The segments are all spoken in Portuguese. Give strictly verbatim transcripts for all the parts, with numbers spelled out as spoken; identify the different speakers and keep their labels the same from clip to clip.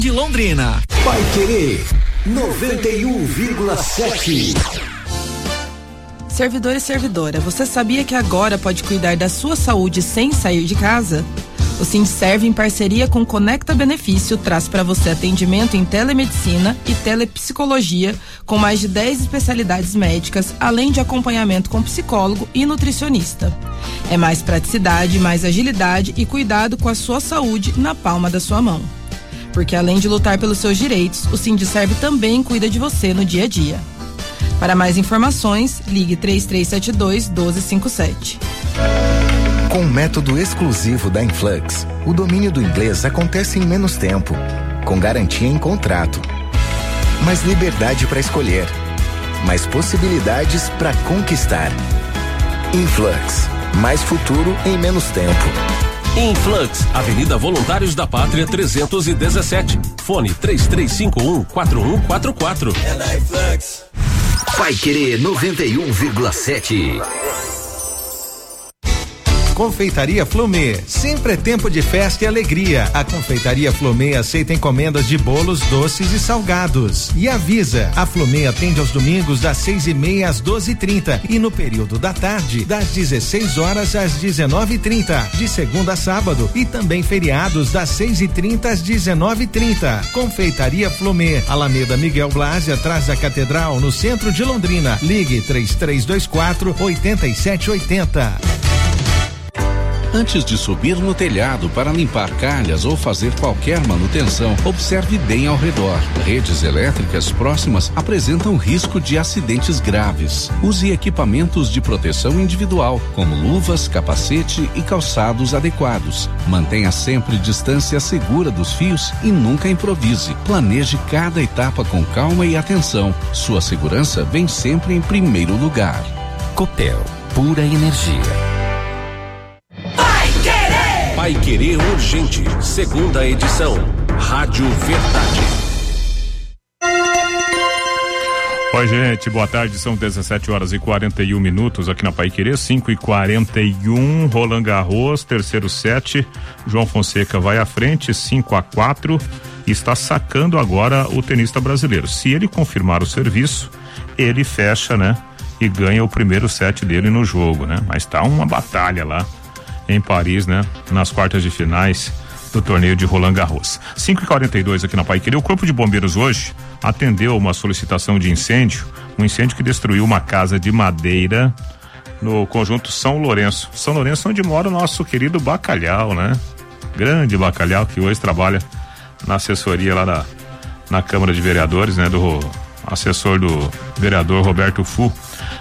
Speaker 1: de Londrina.
Speaker 2: Paiquerê noventa e um vírgula sete.
Speaker 3: Servidor e servidora, você sabia que agora pode cuidar da sua saúde sem sair de casa? O Sindserv, em parceria com Conecta Benefício, traz para você atendimento em telemedicina e telepsicologia com mais de dez especialidades médicas, além de acompanhamento com psicólogo e nutricionista. É mais praticidade, mais agilidade e cuidado com a sua saúde na palma da sua mão. Porque além de lutar pelos seus direitos, o Sindserv também cuida de você no dia a dia. Para mais informações, ligue três três sete dois, um dois cinco sete.
Speaker 4: Com o método exclusivo da Influx, o domínio do inglês acontece em menos tempo, com garantia em contrato. Mais liberdade para escolher, mais possibilidades para conquistar. Influx, mais futuro em menos tempo.
Speaker 5: Influx, Avenida Voluntários da Pátria trezentos e dezessete. Fone três três cinco um, quatro um quatro quatro.
Speaker 2: É na Influx. Paiquerê noventa e um vírgula sete.
Speaker 6: Confeitaria Flomê, sempre é tempo de festa e alegria. A Confeitaria Flomê aceita encomendas de bolos, doces e salgados. E avisa, a Flomê atende aos domingos das seis e meia às doze e trinta e no período da tarde, das dezesseis horas às dezenove e trinta, de segunda a sábado, e também feriados das seis e trinta às dezenove e trinta. Confeitaria Flomê, Alameda Miguel Blasi, atrás da Catedral, no centro de Londrina. Ligue três três dois quatro, oito sete oito zero.
Speaker 7: Antes de subir no telhado para limpar calhas ou fazer qualquer manutenção, observe bem ao redor. Redes elétricas próximas apresentam risco de acidentes graves. Use equipamentos de proteção individual, como luvas, capacete e calçados adequados. Mantenha sempre distância segura dos fios e nunca improvise. Planeje cada etapa com calma e atenção. Sua segurança vem sempre em primeiro lugar.
Speaker 2: Copel, pura energia.
Speaker 5: Paiquerê Urgente, segunda edição. Rádio Verdade.
Speaker 8: Oi, gente, boa tarde, são dezessete horas e quarenta e um minutos aqui na Paiquerê, cinco e quarenta e um, Roland Garros, terceiro set, João Fonseca vai à frente, cinco a quatro, e está sacando agora o tenista brasileiro. Se ele confirmar o serviço, ele fecha, né, e ganha o primeiro set dele no jogo, né, mas tá uma batalha lá em Paris, né? Nas quartas de finais do torneio de Roland Garros. cinco e quarenta e dois aqui na Paiquerê. O Corpo de Bombeiros hoje atendeu uma solicitação de incêndio, um incêndio que destruiu uma casa de madeira no conjunto São Lourenço. São Lourenço, onde mora o nosso querido Bacalhau, né? Grande Bacalhau, que hoje trabalha na assessoria lá na, na Câmara de Vereadores, né? Do assessor do vereador Roberto Fu.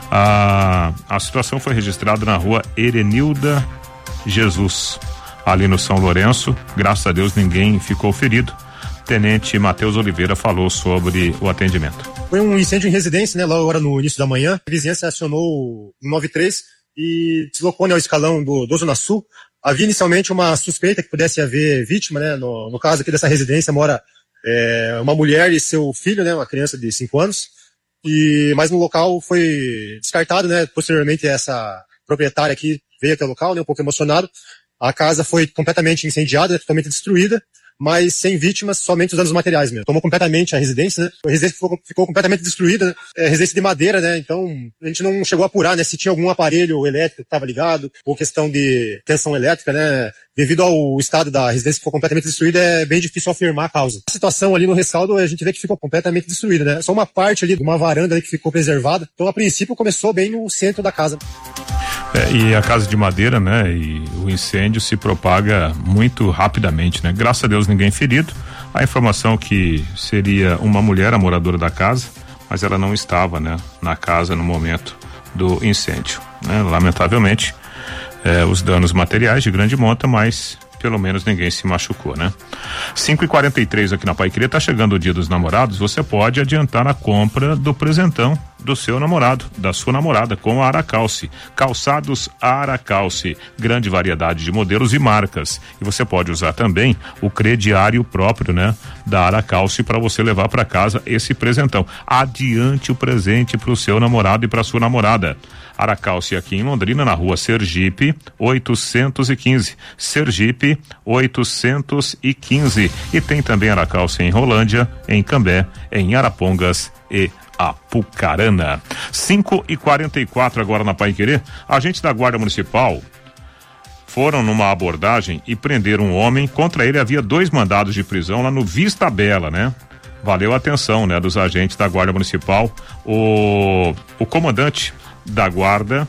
Speaker 8: A, a situação foi registrada na rua Erenilda Jesus, ali no São Lourenço. Graças a Deus ninguém ficou ferido. Tenente Matheus Oliveira falou sobre o atendimento.
Speaker 9: Foi um incêndio em residência, né? Logo agora no início da manhã, a vizinhança acionou o nove três e deslocou, né, ao escalão do, do Zona Sul. Havia inicialmente uma suspeita que pudesse haver vítima, né? No, no caso aqui dessa residência mora é, uma mulher e seu filho, né? Uma criança de cinco anos. E mas no local foi descartado, né? Posteriormente essa proprietária aqui veio até o local, né, um pouco emocionado. A casa foi completamente incendiada, totalmente destruída, mas sem vítimas, somente os danos materiais mesmo. Tomou completamente a residência, né? A residência ficou, ficou completamente destruída, é residência de madeira, né? Então a gente não chegou a apurar, né, se tinha algum aparelho elétrico que estava ligado, ou questão de tensão elétrica, né? Devido ao estado da residência que ficou completamente destruída, é bem difícil afirmar a causa. A situação ali no rescaldo, a gente vê que ficou completamente destruída, né? Só uma parte ali de uma varanda ali que ficou preservada. Então a princípio começou bem no centro da casa.
Speaker 8: É, e a casa de madeira, né? E o incêndio se propaga muito rapidamente, né? Graças a Deus ninguém ferido. A informação que seria uma mulher, a moradora da casa, mas ela não estava, né, na casa no momento do incêndio, né? Lamentavelmente, é, os danos materiais de grande monta, mas pelo menos ninguém se machucou, né? cinco e quarenta e três aqui na Paiquerê, tá chegando o Dia dos Namorados, você pode adiantar a compra do presentão do seu namorado, da sua namorada, com a Aracalce. Calçados Aracalce, grande variedade de modelos e marcas. E você pode usar também o crediário próprio, né? da Aracalce para você levar para casa esse presentão. Adiante o presente para o seu namorado e para sua namorada. Aracalce aqui em Londrina, na rua Sergipe, oitocentos e quinze. Sergipe, oitocentos e quinze. E tem também Aracalce em Rolândia, em Cambé, em Arapongas e Apucarana. cinco e quarenta e quatro agora na Paiquerê. Agentes da Guarda Municipal foram numa abordagem e prenderam um homem. Contra ele havia dois mandados de prisão lá no Vista Bela, né? Valeu a atenção, né, dos agentes da Guarda Municipal. O, o comandante da Guarda,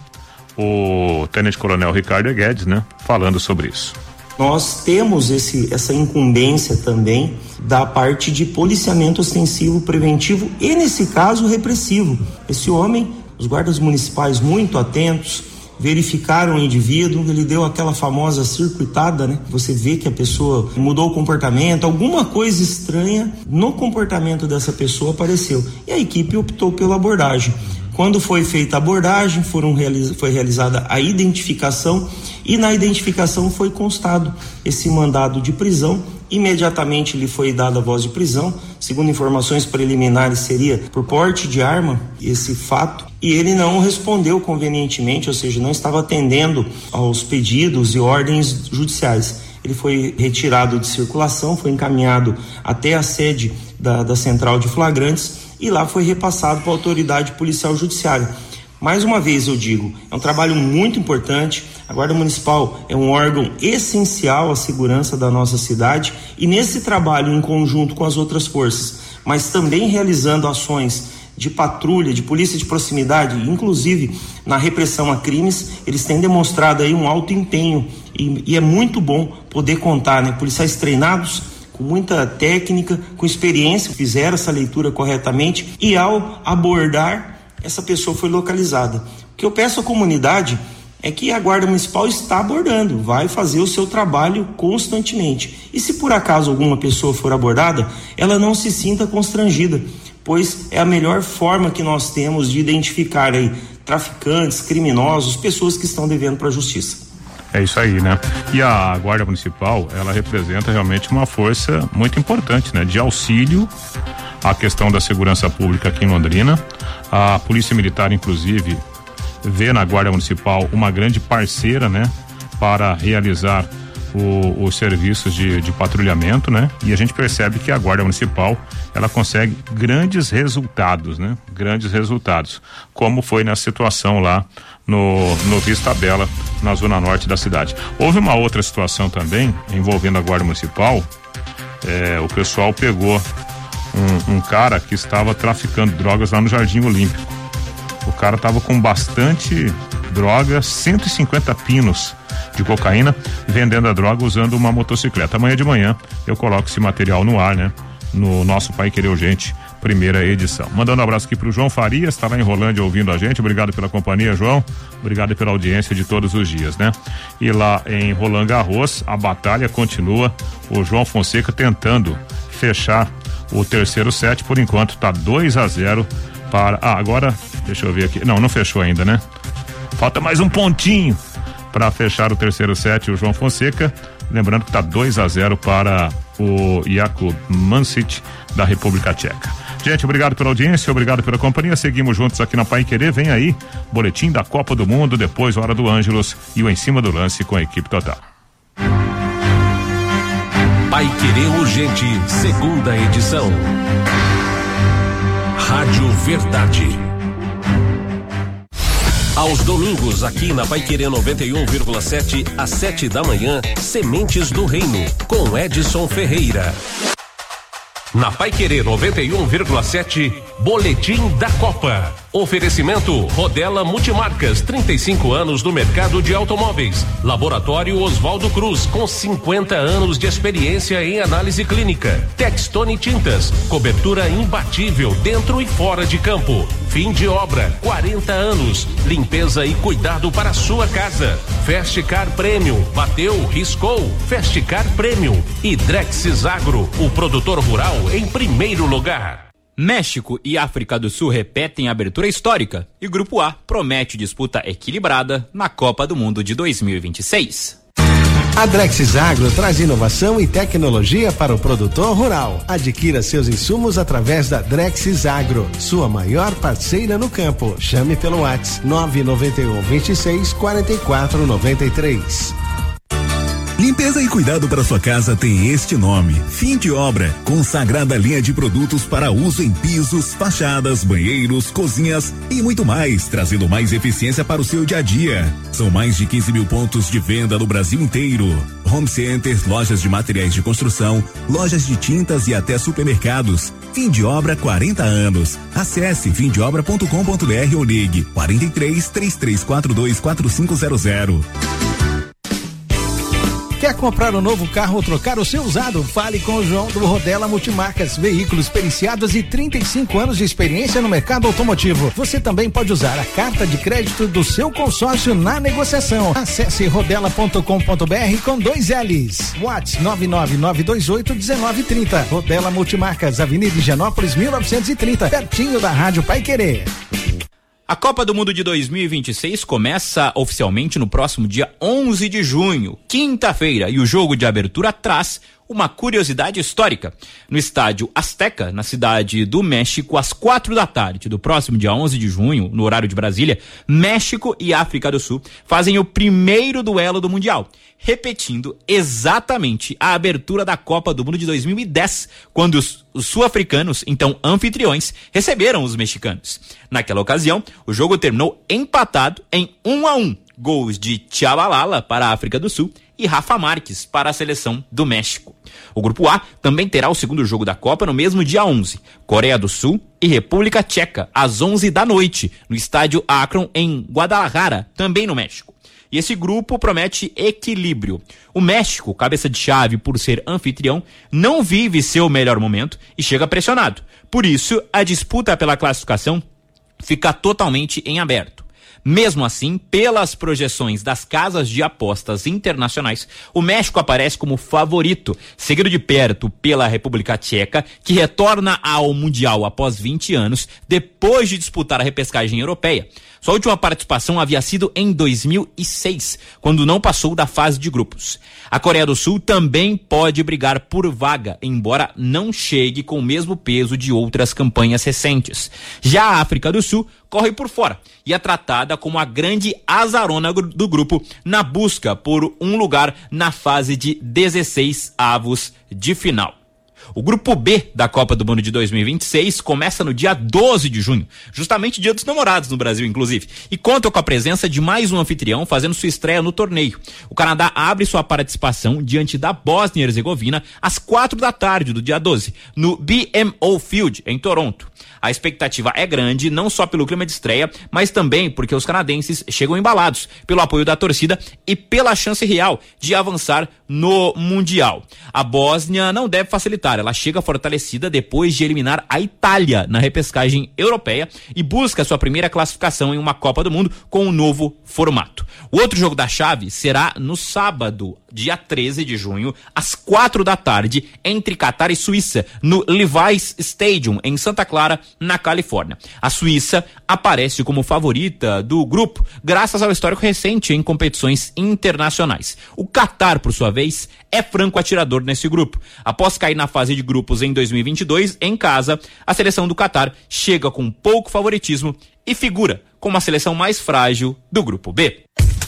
Speaker 8: o Tenente Coronel Ricardo Guedes, né, falando sobre isso.
Speaker 1: Nós temos esse, essa incumbência também da parte de policiamento ostensivo preventivo e, nesse caso, repressivo. Esse homem, os guardas municipais muito atentos, verificaram o indivíduo, ele deu aquela famosa circuitada, né? Você vê que a pessoa mudou o comportamento, alguma coisa estranha no comportamento dessa pessoa apareceu. E a equipe optou pela abordagem. Quando foi feita a abordagem, foram realiza, foi realizada a identificação e na identificação foi constado esse mandado de prisão. Imediatamente lhe foi dada a voz de prisão. Segundo informações preliminares, seria por porte de arma esse fato. E ele não respondeu convenientemente, ou seja, não estava atendendo aos pedidos e ordens judiciais. Ele foi retirado de circulação, foi encaminhado até a sede da, da Central de Flagrantes e lá foi repassado para a autoridade policial judiciária. Mais uma vez eu digo, é um trabalho muito importante. A Guarda Municipal é um órgão essencial à segurança da nossa cidade e nesse trabalho em conjunto com as outras forças, mas também realizando ações de patrulha, de polícia de proximidade, inclusive na repressão a crimes, eles têm demonstrado aí um alto empenho e, e é muito bom poder contar, né, policiais treinados, com muita técnica, com experiência, fizeram essa leitura corretamente e ao abordar, essa pessoa foi localizada. O que eu peço à comunidade é que a Guarda Municipal está abordando, vai fazer o seu trabalho constantemente. E se por acaso alguma pessoa for abordada, ela não se sinta constrangida, pois é a melhor forma que nós temos de identificar aí traficantes, criminosos, pessoas que estão devendo para a justiça.
Speaker 8: É isso aí, né? E a Guarda Municipal, ela representa realmente uma força muito importante, né? De auxílio à questão da segurança pública aqui em Londrina. A Polícia Militar, inclusive, vê na Guarda Municipal uma grande parceira, né? Para realizar o, os serviços de, de patrulhamento, né? E a gente percebe que a Guarda Municipal, ela consegue grandes resultados, né? Grandes resultados, como foi na situação lá no, no Vista Bela, na zona norte da cidade. Houve uma outra situação também, envolvendo a Guarda Municipal. É, o pessoal pegou um, um cara que estava traficando drogas lá no Jardim Olímpico. O cara estava com bastante droga, cento e cinquenta pinos de cocaína, vendendo a droga usando uma motocicleta. Amanhã de manhã eu coloco esse material no ar, né? No nosso Pai Querer Urgente, primeira edição. Mandando um abraço aqui pro João Farias, tá lá em Rolândia ouvindo a gente. Obrigado pela companhia, João. Obrigado pela audiência de todos os dias, né? E lá em Roland Garros, a batalha continua. O João Fonseca tentando fechar o terceiro set. Por enquanto tá dois a zero para... Ah, agora, deixa eu ver aqui. Não, não fechou ainda, né? Falta mais um pontinho para fechar o terceiro set, o João Fonseca. Lembrando que tá dois a zero para o Jakub Mancic da República Tcheca. Gente, obrigado pela audiência, obrigado pela companhia. Seguimos juntos aqui na Pai Querer. Vem aí, boletim da Copa do Mundo, depois Hora do Ângelos e o Em Cima do Lance com a equipe total.
Speaker 5: Pai Querer Urgente, segunda edição. Rádio Verdade. Aos domingos, aqui na Paiquerê noventa e um vírgula sete, às sete da manhã, Sementes do Reino, com Edson Ferreira. Na Paiquerê noventa e um vírgula sete, Boletim da Copa. Oferecimento Rodela Multimarcas, trinta e cinco anos no mercado de automóveis. Laboratório Oswaldo Cruz, com cinquenta anos de experiência em análise clínica. Textone Tintas, cobertura imbatível dentro e fora de campo. Fim de obra, quarenta anos. Limpeza e cuidado para a sua casa. Festicar Premium, bateu, riscou. Festicar Premium. E Drexis Agro, o produtor rural em primeiro lugar.
Speaker 10: México e África do Sul repetem a abertura histórica e Grupo A promete disputa equilibrada na Copa do Mundo de dois mil e vinte e seis.
Speaker 11: A Drexis Agro traz inovação e tecnologia para o produtor rural. Adquira seus insumos através da Drexis Agro, sua maior parceira no campo. Chame pelo WhatsApp nove nove um, vinte e seis, quarenta e quatro, noventa e três.
Speaker 12: Limpeza e cuidado para sua casa tem este nome: Fim de Obra, consagrada linha de produtos para uso em pisos, fachadas, banheiros, cozinhas e muito mais, trazendo mais eficiência para o seu dia a dia. São mais de quinze mil pontos de venda no Brasil inteiro. Home centers, lojas de materiais de construção, lojas de tintas e até supermercados. Fim de Obra, quarenta anos. Acesse fim de obra ponto com ponto br ou ligue quarenta e três, três três quatro dois, quatro cinco zero zero.
Speaker 6: Quer comprar um novo carro ou trocar o seu usado? Fale com o João do Rodela Multimarcas, veículos periciados e trinta e cinco anos de experiência no mercado automotivo. Você também pode usar a carta de crédito do seu consórcio na negociação. Acesse rodela ponto com ponto br com dois L's. WhatsApp nove nove nove dois oito, um nove três zero. Rodela Multimarcas, Avenida Higienópolis, mil novecentos e trinta, pertinho da Rádio Paiquerê.
Speaker 10: A Copa do Mundo de dois mil e vinte e seis começa oficialmente no próximo dia onze de junho, quinta-feira, e o jogo de abertura traz uma curiosidade histórica. No estádio Azteca, na cidade do México, às quatro da tarde do próximo dia onze de junho, no horário de Brasília, México e África do Sul fazem o primeiro duelo do Mundial, repetindo exatamente a abertura da Copa do Mundo de dois mil e dez, quando os, os sul-africanos, então anfitriões, receberam os mexicanos. Naquela ocasião, o jogo terminou empatado em um a um. Gols de Tchabalala para a África do Sul e Rafa Marques para a seleção do México. O grupo A também terá o segundo jogo da Copa no mesmo dia onze. Coreia do Sul e República Tcheca, às onze da noite, no estádio Akron, em Guadalajara, também no México. E esse grupo promete equilíbrio. O México, cabeça de chave por ser anfitrião, não vive seu melhor momento e chega pressionado. Por isso, a disputa pela classificação fica totalmente em aberto. Mesmo assim, pelas projeções das casas de apostas internacionais, o México aparece como favorito, seguido de perto pela República Tcheca, que retorna ao Mundial após vinte anos, depois de disputar a repescagem europeia. Sua última participação havia sido em dois mil e seis, quando não passou da fase de grupos. A Coreia do Sul também pode brigar por vaga, embora não chegue com o mesmo peso de outras campanhas recentes. Já a África do Sul corre por fora e é tratada como a grande azarona do grupo na busca por um lugar na fase de dezesseis avos de final. O grupo B da Copa do Mundo de dois mil e vinte e seis começa no dia doze de junho, justamente dia dos namorados no Brasil, inclusive, e conta com a presença de mais um anfitrião fazendo sua estreia no torneio. O Canadá abre sua participação diante da Bósnia e Herzegovina às quatro da tarde do dia doze, no B M O Field, em Toronto. A expectativa é grande, não só pelo clima de estreia, mas também porque os canadenses chegam embalados pelo apoio da torcida e pela chance real de avançar no Mundial. A Bósnia não deve facilitar, ela chega fortalecida depois de eliminar a Itália na repescagem europeia e busca sua primeira classificação em uma Copa do Mundo com um novo formato. O outro jogo da chave será no sábado, dia treze de junho, às quatro da tarde, entre Catar e Suíça, no Levi's Stadium, em Santa Clara, na Califórnia. A Suíça aparece como favorita do grupo, graças ao histórico recente em competições internacionais. O Catar, por sua vez, é franco atirador nesse grupo. Após cair na fase de grupos em dois mil e vinte e dois, em casa, a seleção do Catar chega com pouco favoritismo e figura como a seleção mais frágil do grupo B.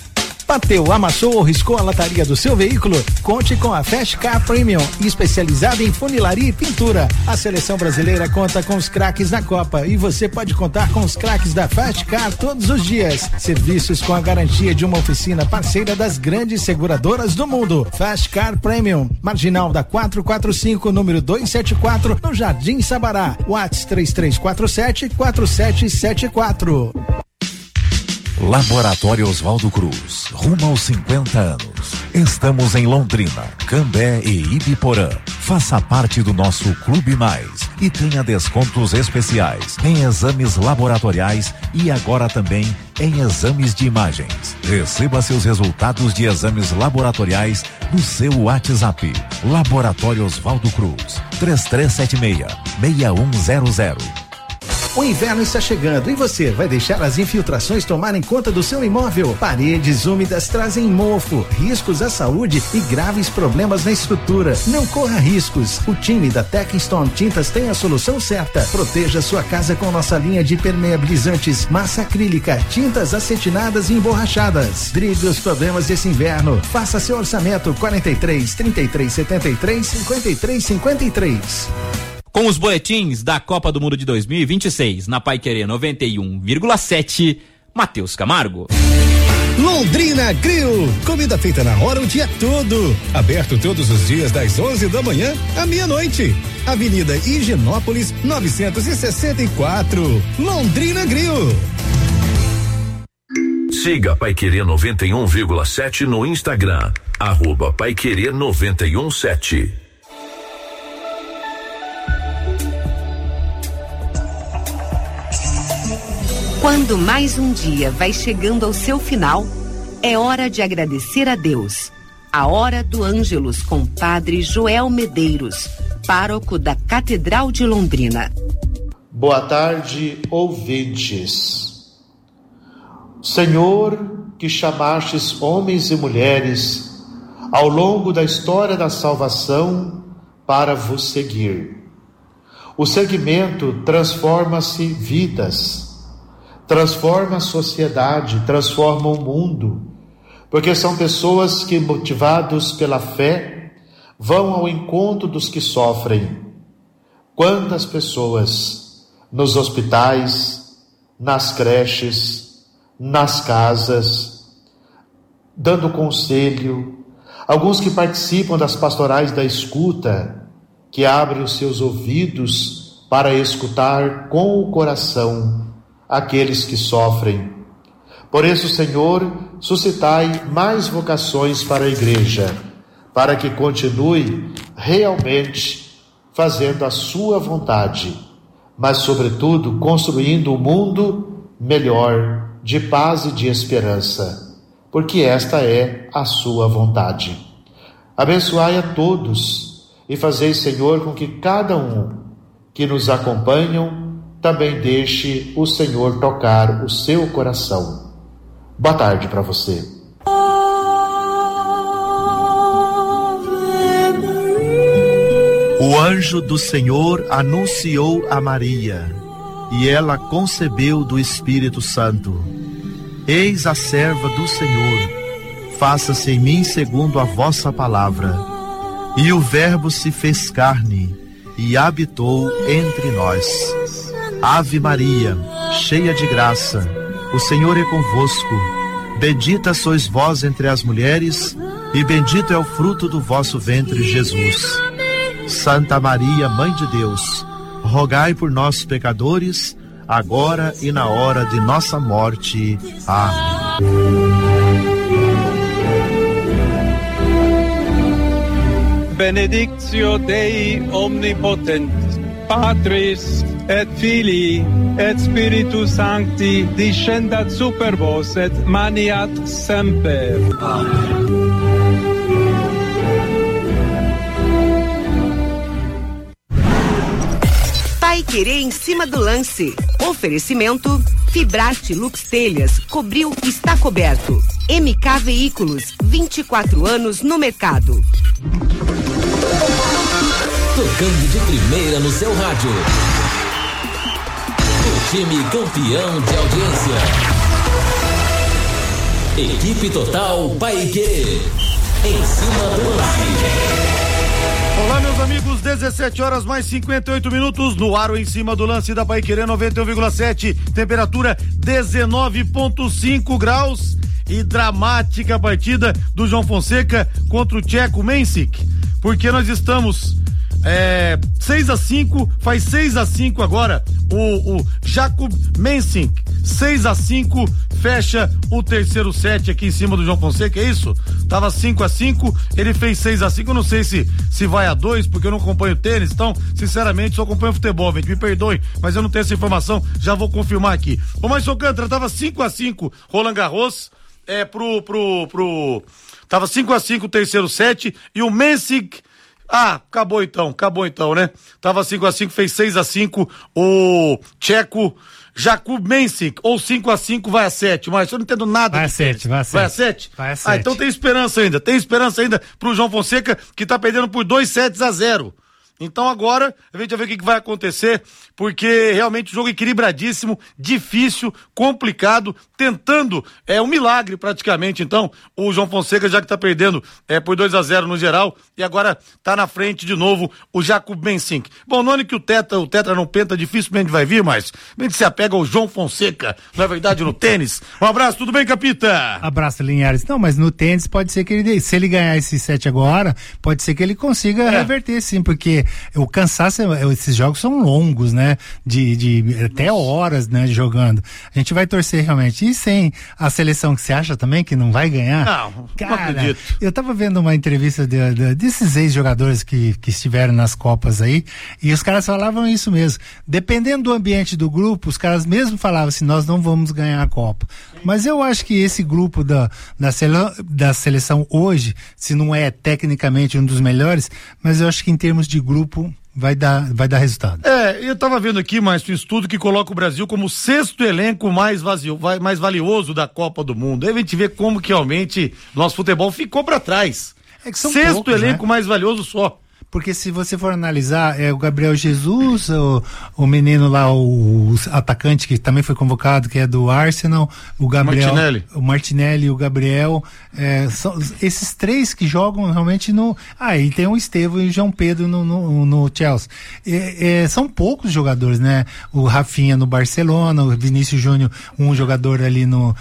Speaker 6: Bateu, amassou ou riscou a lataria do seu veículo? Conte com a Fast Car Premium, especializada em funilaria e pintura. A seleção brasileira conta com os craques na Copa e você pode contar com os craques da Fast Car todos os dias. Serviços com a garantia de uma oficina parceira das grandes seguradoras do mundo. Fast Car Premium, Marginal da quatrocentos e quarenta e cinco, número duzentos e setenta e quatro, no Jardim Sabará. WhatsApp três três quatro sete, quatro sete sete quatro.
Speaker 13: Laboratório Oswaldo Cruz, rumo aos cinquenta anos. Estamos em Londrina, Cambé e Ibiporã. Faça parte do nosso Clube Mais e tenha descontos especiais em exames laboratoriais e agora também em exames de imagens. Receba seus resultados de exames laboratoriais no seu WhatsApp. Laboratório Oswaldo Cruz, três três sete seis, seis um zero zero.
Speaker 11: O inverno está chegando e você vai deixar as infiltrações tomarem conta do seu imóvel? Paredes úmidas trazem mofo, riscos à saúde e graves problemas na estrutura. Não corra riscos. O time da Techstone Tintas tem a solução certa. Proteja sua casa com nossa linha de impermeabilizantes, massa acrílica, tintas acetinadas e emborrachadas. Drible os problemas desse inverno. Faça seu orçamento quarenta e três, trinta e três, setenta e três, cinquenta e três, cinquenta e três.
Speaker 10: Com os boletins da Copa do Mundo de dois mil e vinte e seis, na Paiquerê noventa e um vírgula sete, Matheus Camargo.
Speaker 14: Londrina Grill, comida feita na hora o dia todo. Aberto todos os dias das onze da manhã à meia-noite. Avenida Higienópolis novecentos e sessenta e quatro. Londrina Grill.
Speaker 2: Siga Paiquerê noventa e um vírgula sete no Instagram, arroba Paiquerê noventa e um sete.
Speaker 15: Quando mais um dia vai chegando ao seu final, é hora de agradecer a Deus. A Hora do Ângelus com Padre Joel Medeiros, pároco da Catedral de Londrina.
Speaker 16: Boa tarde, ouvintes. Senhor, que chamastes homens e mulheres ao longo da história da salvação para vos seguir. O seguimento transforma-se vidas, transforma a sociedade, transforma o mundo, porque são pessoas que, motivados pela fé, vão ao encontro dos que sofrem. Quantas pessoas nos hospitais, nas creches, nas casas, dando conselho, alguns que participam das pastorais da escuta, que abrem os seus ouvidos para escutar com o coração aqueles que sofrem. Por isso, Senhor, suscitai mais vocações para a igreja, para que continue realmente fazendo a sua vontade, mas, sobretudo, construindo um mundo melhor, de paz e de esperança, porque esta é a sua vontade. Abençoai a todos e fazei, Senhor, com que cada um que nos acompanham também deixe o Senhor tocar o seu coração. Boa tarde para você.
Speaker 17: O anjo do Senhor anunciou a Maria, e ela concebeu do Espírito Santo. Eis a serva do Senhor, faça-se em mim segundo a vossa palavra. E o Verbo se fez carne e habitou entre nós. Ave Maria, cheia de graça, o Senhor é convosco. Bendita sois vós entre as mulheres, e bendito é o fruto do vosso ventre, Jesus. Santa Maria, Mãe de Deus, rogai por nós, pecadores, agora e na hora de nossa morte. Amém.
Speaker 18: Benedictio Dei omnipotent, Patris et Filii et Spiritus Sancti, descendat super vos et maniat semper. Amen.
Speaker 15: Paiquerê em cima do lance. Oferecimento Fibrate Lux Telhas, cobriu, está coberto. M K Veículos, vinte e quatro anos no mercado.
Speaker 19: Tocando de primeira no seu rádio. O time campeão de audiência. Equipe Total Paiquerê. Em cima do lance.
Speaker 20: Olá, meus amigos, dezessete horas mais cinquenta e oito minutos no ar, em cima do lance da Paiquerê noventa e um vírgula sete, temperatura dezenove vírgula cinco graus e dramática partida do João Fonseca contra o tcheco Mensik, porque nós estamos é, seis a cinco, faz seis a cinco agora, o, o Jakub Mensik, seis a cinco, fecha o terceiro set aqui em cima do João Fonseca, é isso? Tava cinco a cinco, ele fez seis a cinco, eu não sei se, se vai a dois, porque eu não acompanho tênis, então, sinceramente, só acompanho futebol, gente, me perdoem, mas eu não tenho essa informação, já vou confirmar aqui. Ô, Márcio Alcântara, tava cinco a cinco, Roland Garros, é, pro, pro, pro, tava cinco a cinco o terceiro set, e o Mensik Ah, acabou então, acabou então, né? Tava cinco a cinco, fez seis a cinco, o tcheco Jakub Mensik, ou cinco a cinco vai a sete, mas eu não entendo nada.
Speaker 21: Vai a sete, vai a sete.
Speaker 20: Vai a sete?
Speaker 21: Vai a sete.
Speaker 20: Ah, então tem esperança ainda, tem esperança ainda pro João Fonseca, que tá perdendo por dois sets a zero. Então agora a gente vai ver o que, que vai acontecer, porque realmente o jogo equilibradíssimo, difícil, complicado, tentando, é um milagre praticamente. Então o João Fonseca, já que tá perdendo é, por dois a zero no geral, e agora tá na frente de novo o Jakub Mensik. Bom, no ano que o Tetra, o Tetra não penta, dificilmente vai vir, mas a gente se apega ao João Fonseca, não é verdade, no tênis. Um abraço, tudo bem, Capita?
Speaker 21: Abraço, Linhares. Não, mas no tênis pode ser que ele, se ele ganhar esse set agora, pode ser que ele consiga é. reverter sim, porque o cansaço, esses jogos são longos, né? De, de até horas, né? Jogando. A gente vai torcer realmente. E sem a seleção que você acha também que não vai ganhar?
Speaker 20: Não,
Speaker 21: cara,
Speaker 20: não acredito.
Speaker 21: Eu tava vendo uma entrevista de, de, desses ex-jogadores que, que estiveram nas Copas aí, e os caras falavam isso mesmo. Dependendo do ambiente do grupo, os caras mesmo falavam assim, nós não vamos ganhar a Copa. Mas eu acho que esse grupo da, da, sele, da seleção hoje, se não é tecnicamente um dos melhores, mas eu acho que em termos de grupo vai dar, vai dar resultado.
Speaker 20: É, eu tava vendo aqui, mais um estudo que coloca o Brasil como o sexto elenco mais, vazio, mais valioso da Copa do Mundo. Aí a gente vê como que realmente nosso futebol ficou pra trás.
Speaker 21: É que são
Speaker 20: sexto
Speaker 21: poucos,
Speaker 20: elenco
Speaker 21: né?
Speaker 20: mais valioso só.
Speaker 21: Porque se você for analisar, é o Gabriel Jesus, o, o menino lá, o, o atacante que também foi convocado, que é do Arsenal, o Gabriel,
Speaker 20: Martinelli.
Speaker 21: o Martinelli e o Gabriel, é, são esses três que jogam realmente no... Ah, e tem o Estevão e o João Pedro no, no, no Chelsea. É, é, são poucos jogadores, né? O Rafinha no Barcelona, o Vinícius Júnior, um jogador ali no...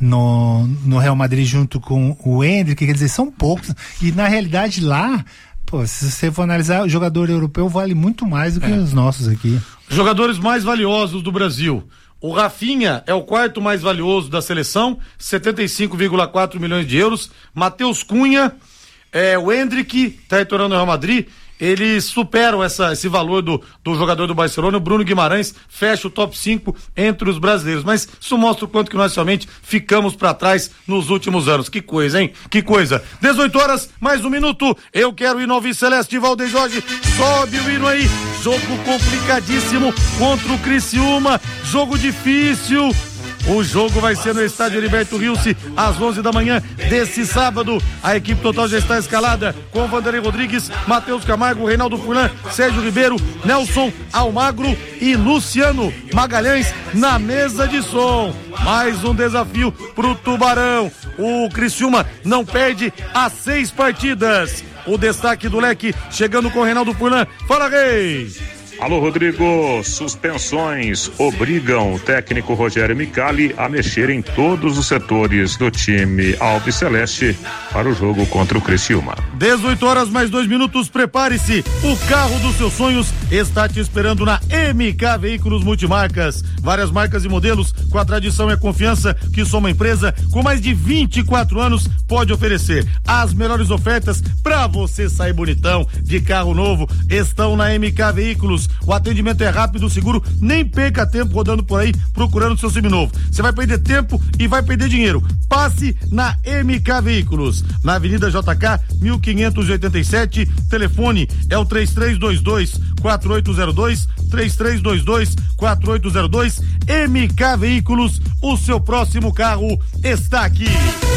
Speaker 21: No, no Real Madrid junto com o Endrick, quer dizer, são poucos. E na realidade lá, pô, se você for analisar, o jogador europeu vale muito mais do que é. os nossos aqui.
Speaker 20: Jogadores mais valiosos do Brasil. O Rafinha é o quarto mais valioso da seleção, setenta e cinco vírgula quatro milhões de euros. Matheus Cunha, é, o Endrick, tá retornando ao Real Madrid. Eles superam essa, esse valor do, do jogador do Barcelona. O Bruno Guimarães fecha o top cinco entre os brasileiros, mas isso mostra o quanto que nós realmente ficamos para trás nos últimos anos. Que coisa, hein? Que coisa. dezoito horas, mais um minuto. Eu quero ir no Alvi Celeste. Valdeir Jorge, sobe o hino aí. Jogo complicadíssimo contra o Criciúma. Jogo difícil. O jogo vai ser no estádio Heriberto Rilse, às onze da manhã desse sábado. A equipe total já está escalada com Vanderlei Rodrigues, Matheus Camargo, Reinaldo Furlan, Sérgio Ribeiro, Nelson Almagro e Luciano Magalhães na mesa de som. Mais um desafio pro Tubarão. O Criciúma não perde há seis partidas. O destaque do leque chegando com Reinaldo Furlan. Fala, Rei!
Speaker 8: Alô, Rodrigo. Suspensões obrigam o técnico Rogério Micali a mexer em todos os setores do time albiceleste para o jogo contra o Criciúma.
Speaker 20: dezoito horas mais dois minutos, prepare-se. O carro dos seus sonhos está te esperando na M K Veículos Multimarcas. Várias marcas e modelos com a tradição e a confiança que só uma empresa com mais de vinte e quatro anos pode oferecer. As melhores ofertas para você sair bonitão de carro novo estão na M K Veículos. O atendimento é rápido, seguro, nem perca tempo rodando por aí procurando seu seminovo. Você vai perder tempo e vai perder dinheiro. Passe na M K Veículos, na Avenida J K mil quinhentos e oitenta e sete. Telefone é o três três dois dois, quatro oito zero dois, três três dois dois, quatro oito zero dois. M K Veículos, o seu próximo carro está aqui.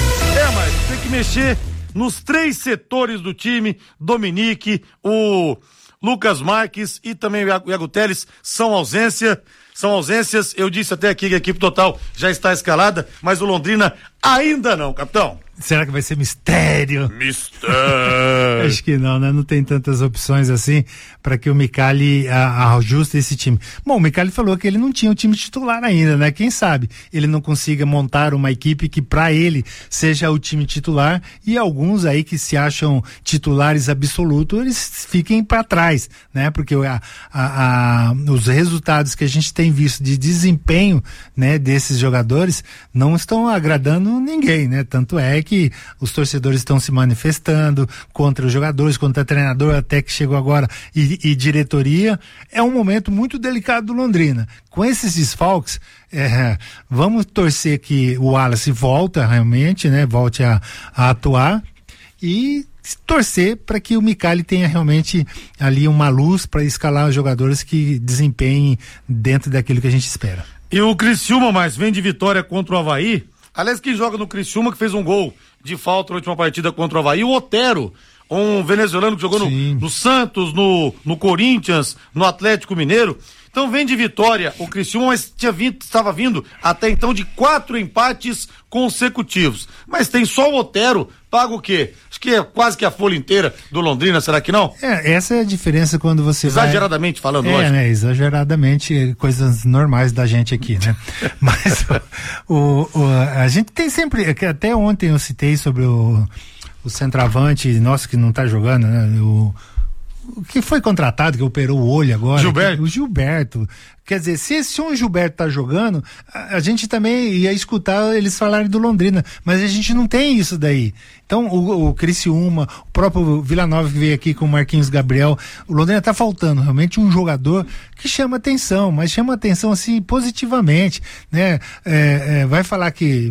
Speaker 20: É, mas tem que mexer nos três setores do time. Dominique, o Lucas Marques e também o Iago Teles são ausência, são ausências. Eu disse até aqui que a equipe total já está escalada, mas o Londrina ainda não, capitão.
Speaker 21: Será que vai ser mistério?
Speaker 20: Mistério.
Speaker 21: Acho que não, né? Não tem tantas opções assim para que o Micali a, ajuste esse time. Bom, o Micali falou que ele não tinha um time titular ainda, né? Quem sabe ele não consiga montar uma equipe que para ele seja o time titular, e alguns aí que se acham titulares absolutos, eles fiquem para trás, né? Porque a, a, a, os resultados que a gente tem visto de desempenho, né, desses jogadores não estão agradando ninguém, né? Tanto é que os torcedores estão se manifestando contra os jogadores, contra o treinador, até que chegou agora, e, e diretoria. É um momento muito delicado do Londrina. Com esses desfalques, é, vamos torcer que o Wallace volta realmente, né? Volte a, a atuar, e torcer para que o Micali tenha realmente ali uma luz para escalar os jogadores que desempenhem dentro daquilo que a gente espera.
Speaker 20: E o Criciúma, mais vem de vitória contra o Avaí. Aliás, quem joga no Criciúma que fez um gol de falta na última partida contra o Avaí, o Otero, um venezuelano que jogou no, no Santos, no, no Corinthians, no Atlético Mineiro. Então vem de vitória o Criciúma, mas tinha vindo, estava vindo até então de quatro empates consecutivos. Mas tem só o Otero, paga o quê? Acho que é quase que a folha inteira do Londrina, será que não?
Speaker 21: É, essa é a diferença quando você
Speaker 20: Exageradamente
Speaker 21: vai...
Speaker 20: falando,
Speaker 21: é,
Speaker 20: lógico.
Speaker 21: né, exageradamente, coisas normais da gente aqui, né? Mas o, o, a gente tem sempre, até ontem eu citei sobre o, o centroavante, nossa, que não tá jogando, né? O O que foi contratado, que operou o olho agora?
Speaker 20: Gilberto.
Speaker 21: Que, o Gilberto. Quer dizer, se esse um Gilberto tá jogando, a, a gente também ia escutar eles falarem do Londrina, mas a gente não tem isso daí. Então, o, o Criciúma, o próprio Vila Nova que veio aqui com o Marquinhos Gabriel, o Londrina tá faltando realmente um jogador que chama atenção, mas chama atenção assim positivamente, né? É, é, vai falar que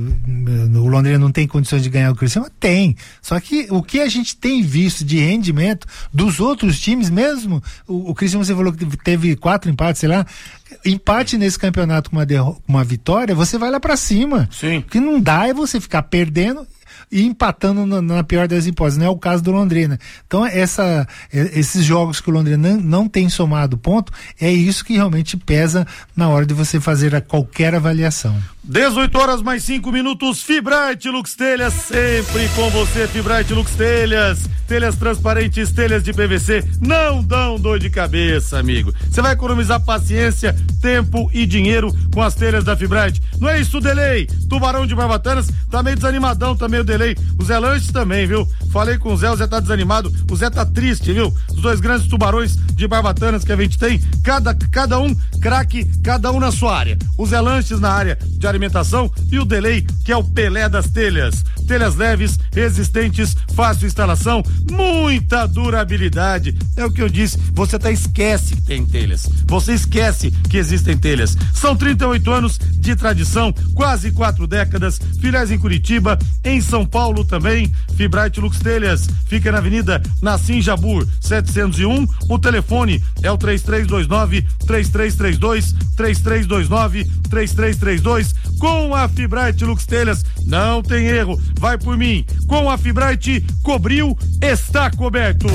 Speaker 21: o Londrina não tem condições de ganhar o Criciúma? Tem. Só que o que a gente tem visto de rendimento dos outros times, mesmo o, o Criciúma, você falou que teve quatro empates, sei lá, empate nesse campeonato com uma, derro- uma vitória, você vai lá pra cima.
Speaker 20: Sim.
Speaker 21: O que não dá é você ficar perdendo e empatando na, na pior das hipóteses, não é o caso do Londrina. Então essa, esses jogos que o Londrina não, não tem somado ponto, é isso que realmente pesa na hora de você fazer a qualquer avaliação.
Speaker 20: dezoito horas mais cinco minutos, Fibrate Lux Telhas, sempre com você, Fibrate Lux Telhas, telhas transparentes, telhas de P V C, não dão dor de cabeça, amigo. Você vai economizar paciência, tempo e dinheiro com as telhas da Fibrate. Não é isso, Delei? Tubarão de Barbatanas, tá meio desanimadão também o Delei. O Zé Lanches também, viu? Falei com o Zé, o Zé tá desanimado, o Zé tá triste, viu? Os dois grandes tubarões de Barbatanas que a gente tem, cada, cada um craque, cada um na sua área. O Zé Lanches na área de alimentação e o Delay, que é o Pelé das telhas. Telhas leves, resistentes, fácil instalação, muita durabilidade. É o que eu disse, você até esquece que tem telhas. Você esquece que existem telhas. São trinta e oito anos de tradição, quase quatro décadas, filiais em Curitiba, em São Paulo também. Fibrate Lux Telhas, fica na Avenida Nassim Jabur, setecentos e um. O telefone é o três três dois nove, três três três dois, três três dois nove, três três três dois. Com a Fibrate Lux Telhas, não tem erro, vai por mim. Com a Fibrate, cobriu, está coberto.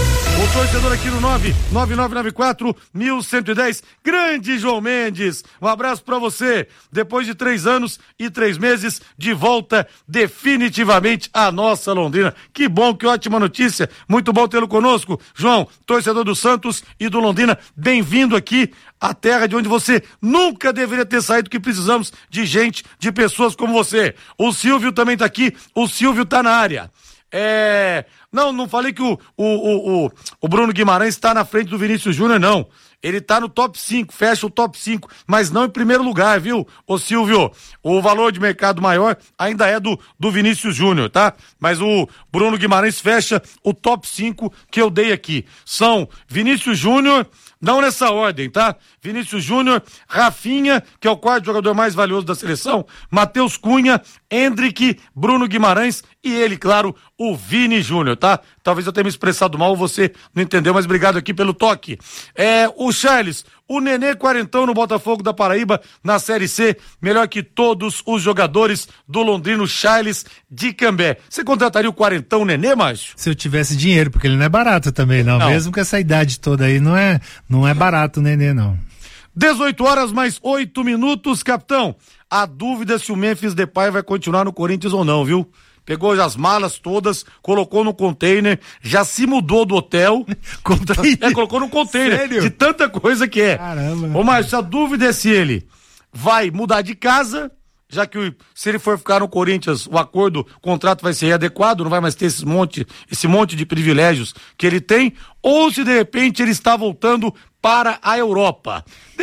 Speaker 20: O torcedor aqui no nove nove nove nove quatro um um um zero, grande João Mendes, um abraço pra você, depois de três anos e três meses, de volta definitivamente à nossa Londrina. Que bom, que ótima notícia, muito bom tê-lo conosco, João, torcedor do Santos e do Londrina, bem-vindo aqui à terra de onde você nunca deveria ter saído, que precisamos de gente, de pessoas como você. O Silvio também tá aqui, o Silvio tá na área. É... Não, não falei que o, o, o, o, o Bruno Guimarães está na frente do Vinícius Júnior, não. Ele tá no top cinco, fecha o top cinco, mas não em primeiro lugar, viu, ô Silvio? O valor de mercado maior ainda é do, do Vinícius Júnior, tá? Mas o Bruno Guimarães fecha o top cinco que eu dei aqui. São Vinícius Júnior, não nessa ordem, tá? Vinícius Júnior, Rafinha, que é o quarto jogador mais valioso da seleção, Matheus Cunha, Hendrick, Bruno Guimarães e ele, claro, o Vini Júnior, tá? Talvez eu tenha me expressado mal, você não entendeu, mas obrigado aqui pelo toque. É, o Charles, o Nenê Quarentão no Botafogo da Paraíba, na Série C, melhor que todos os jogadores do Londrino, Charles de Cambé. Você contrataria o Quarentão Nenê, Márcio?
Speaker 21: Se eu tivesse dinheiro, porque ele não é barato também, não. não. Mesmo com essa idade toda aí, não é, não é barato o Nenê, não.
Speaker 20: dezoito horas mais oito minutos, capitão. A dúvida é se o Memphis Depay vai continuar no Corinthians ou não, viu? Pegou as malas todas, colocou no container, já se mudou do hotel. Container? É, colocou no container. Sério? De tanta coisa que é.
Speaker 21: Caramba.
Speaker 20: Ô, Márcio, a dúvida é se ele vai mudar de casa, já que o, se ele for ficar no Corinthians, o acordo, o contrato vai ser adequado, não vai mais ter esse monte, esse monte de privilégios que ele tem, ou se de repente ele está voltando para a Europa. De,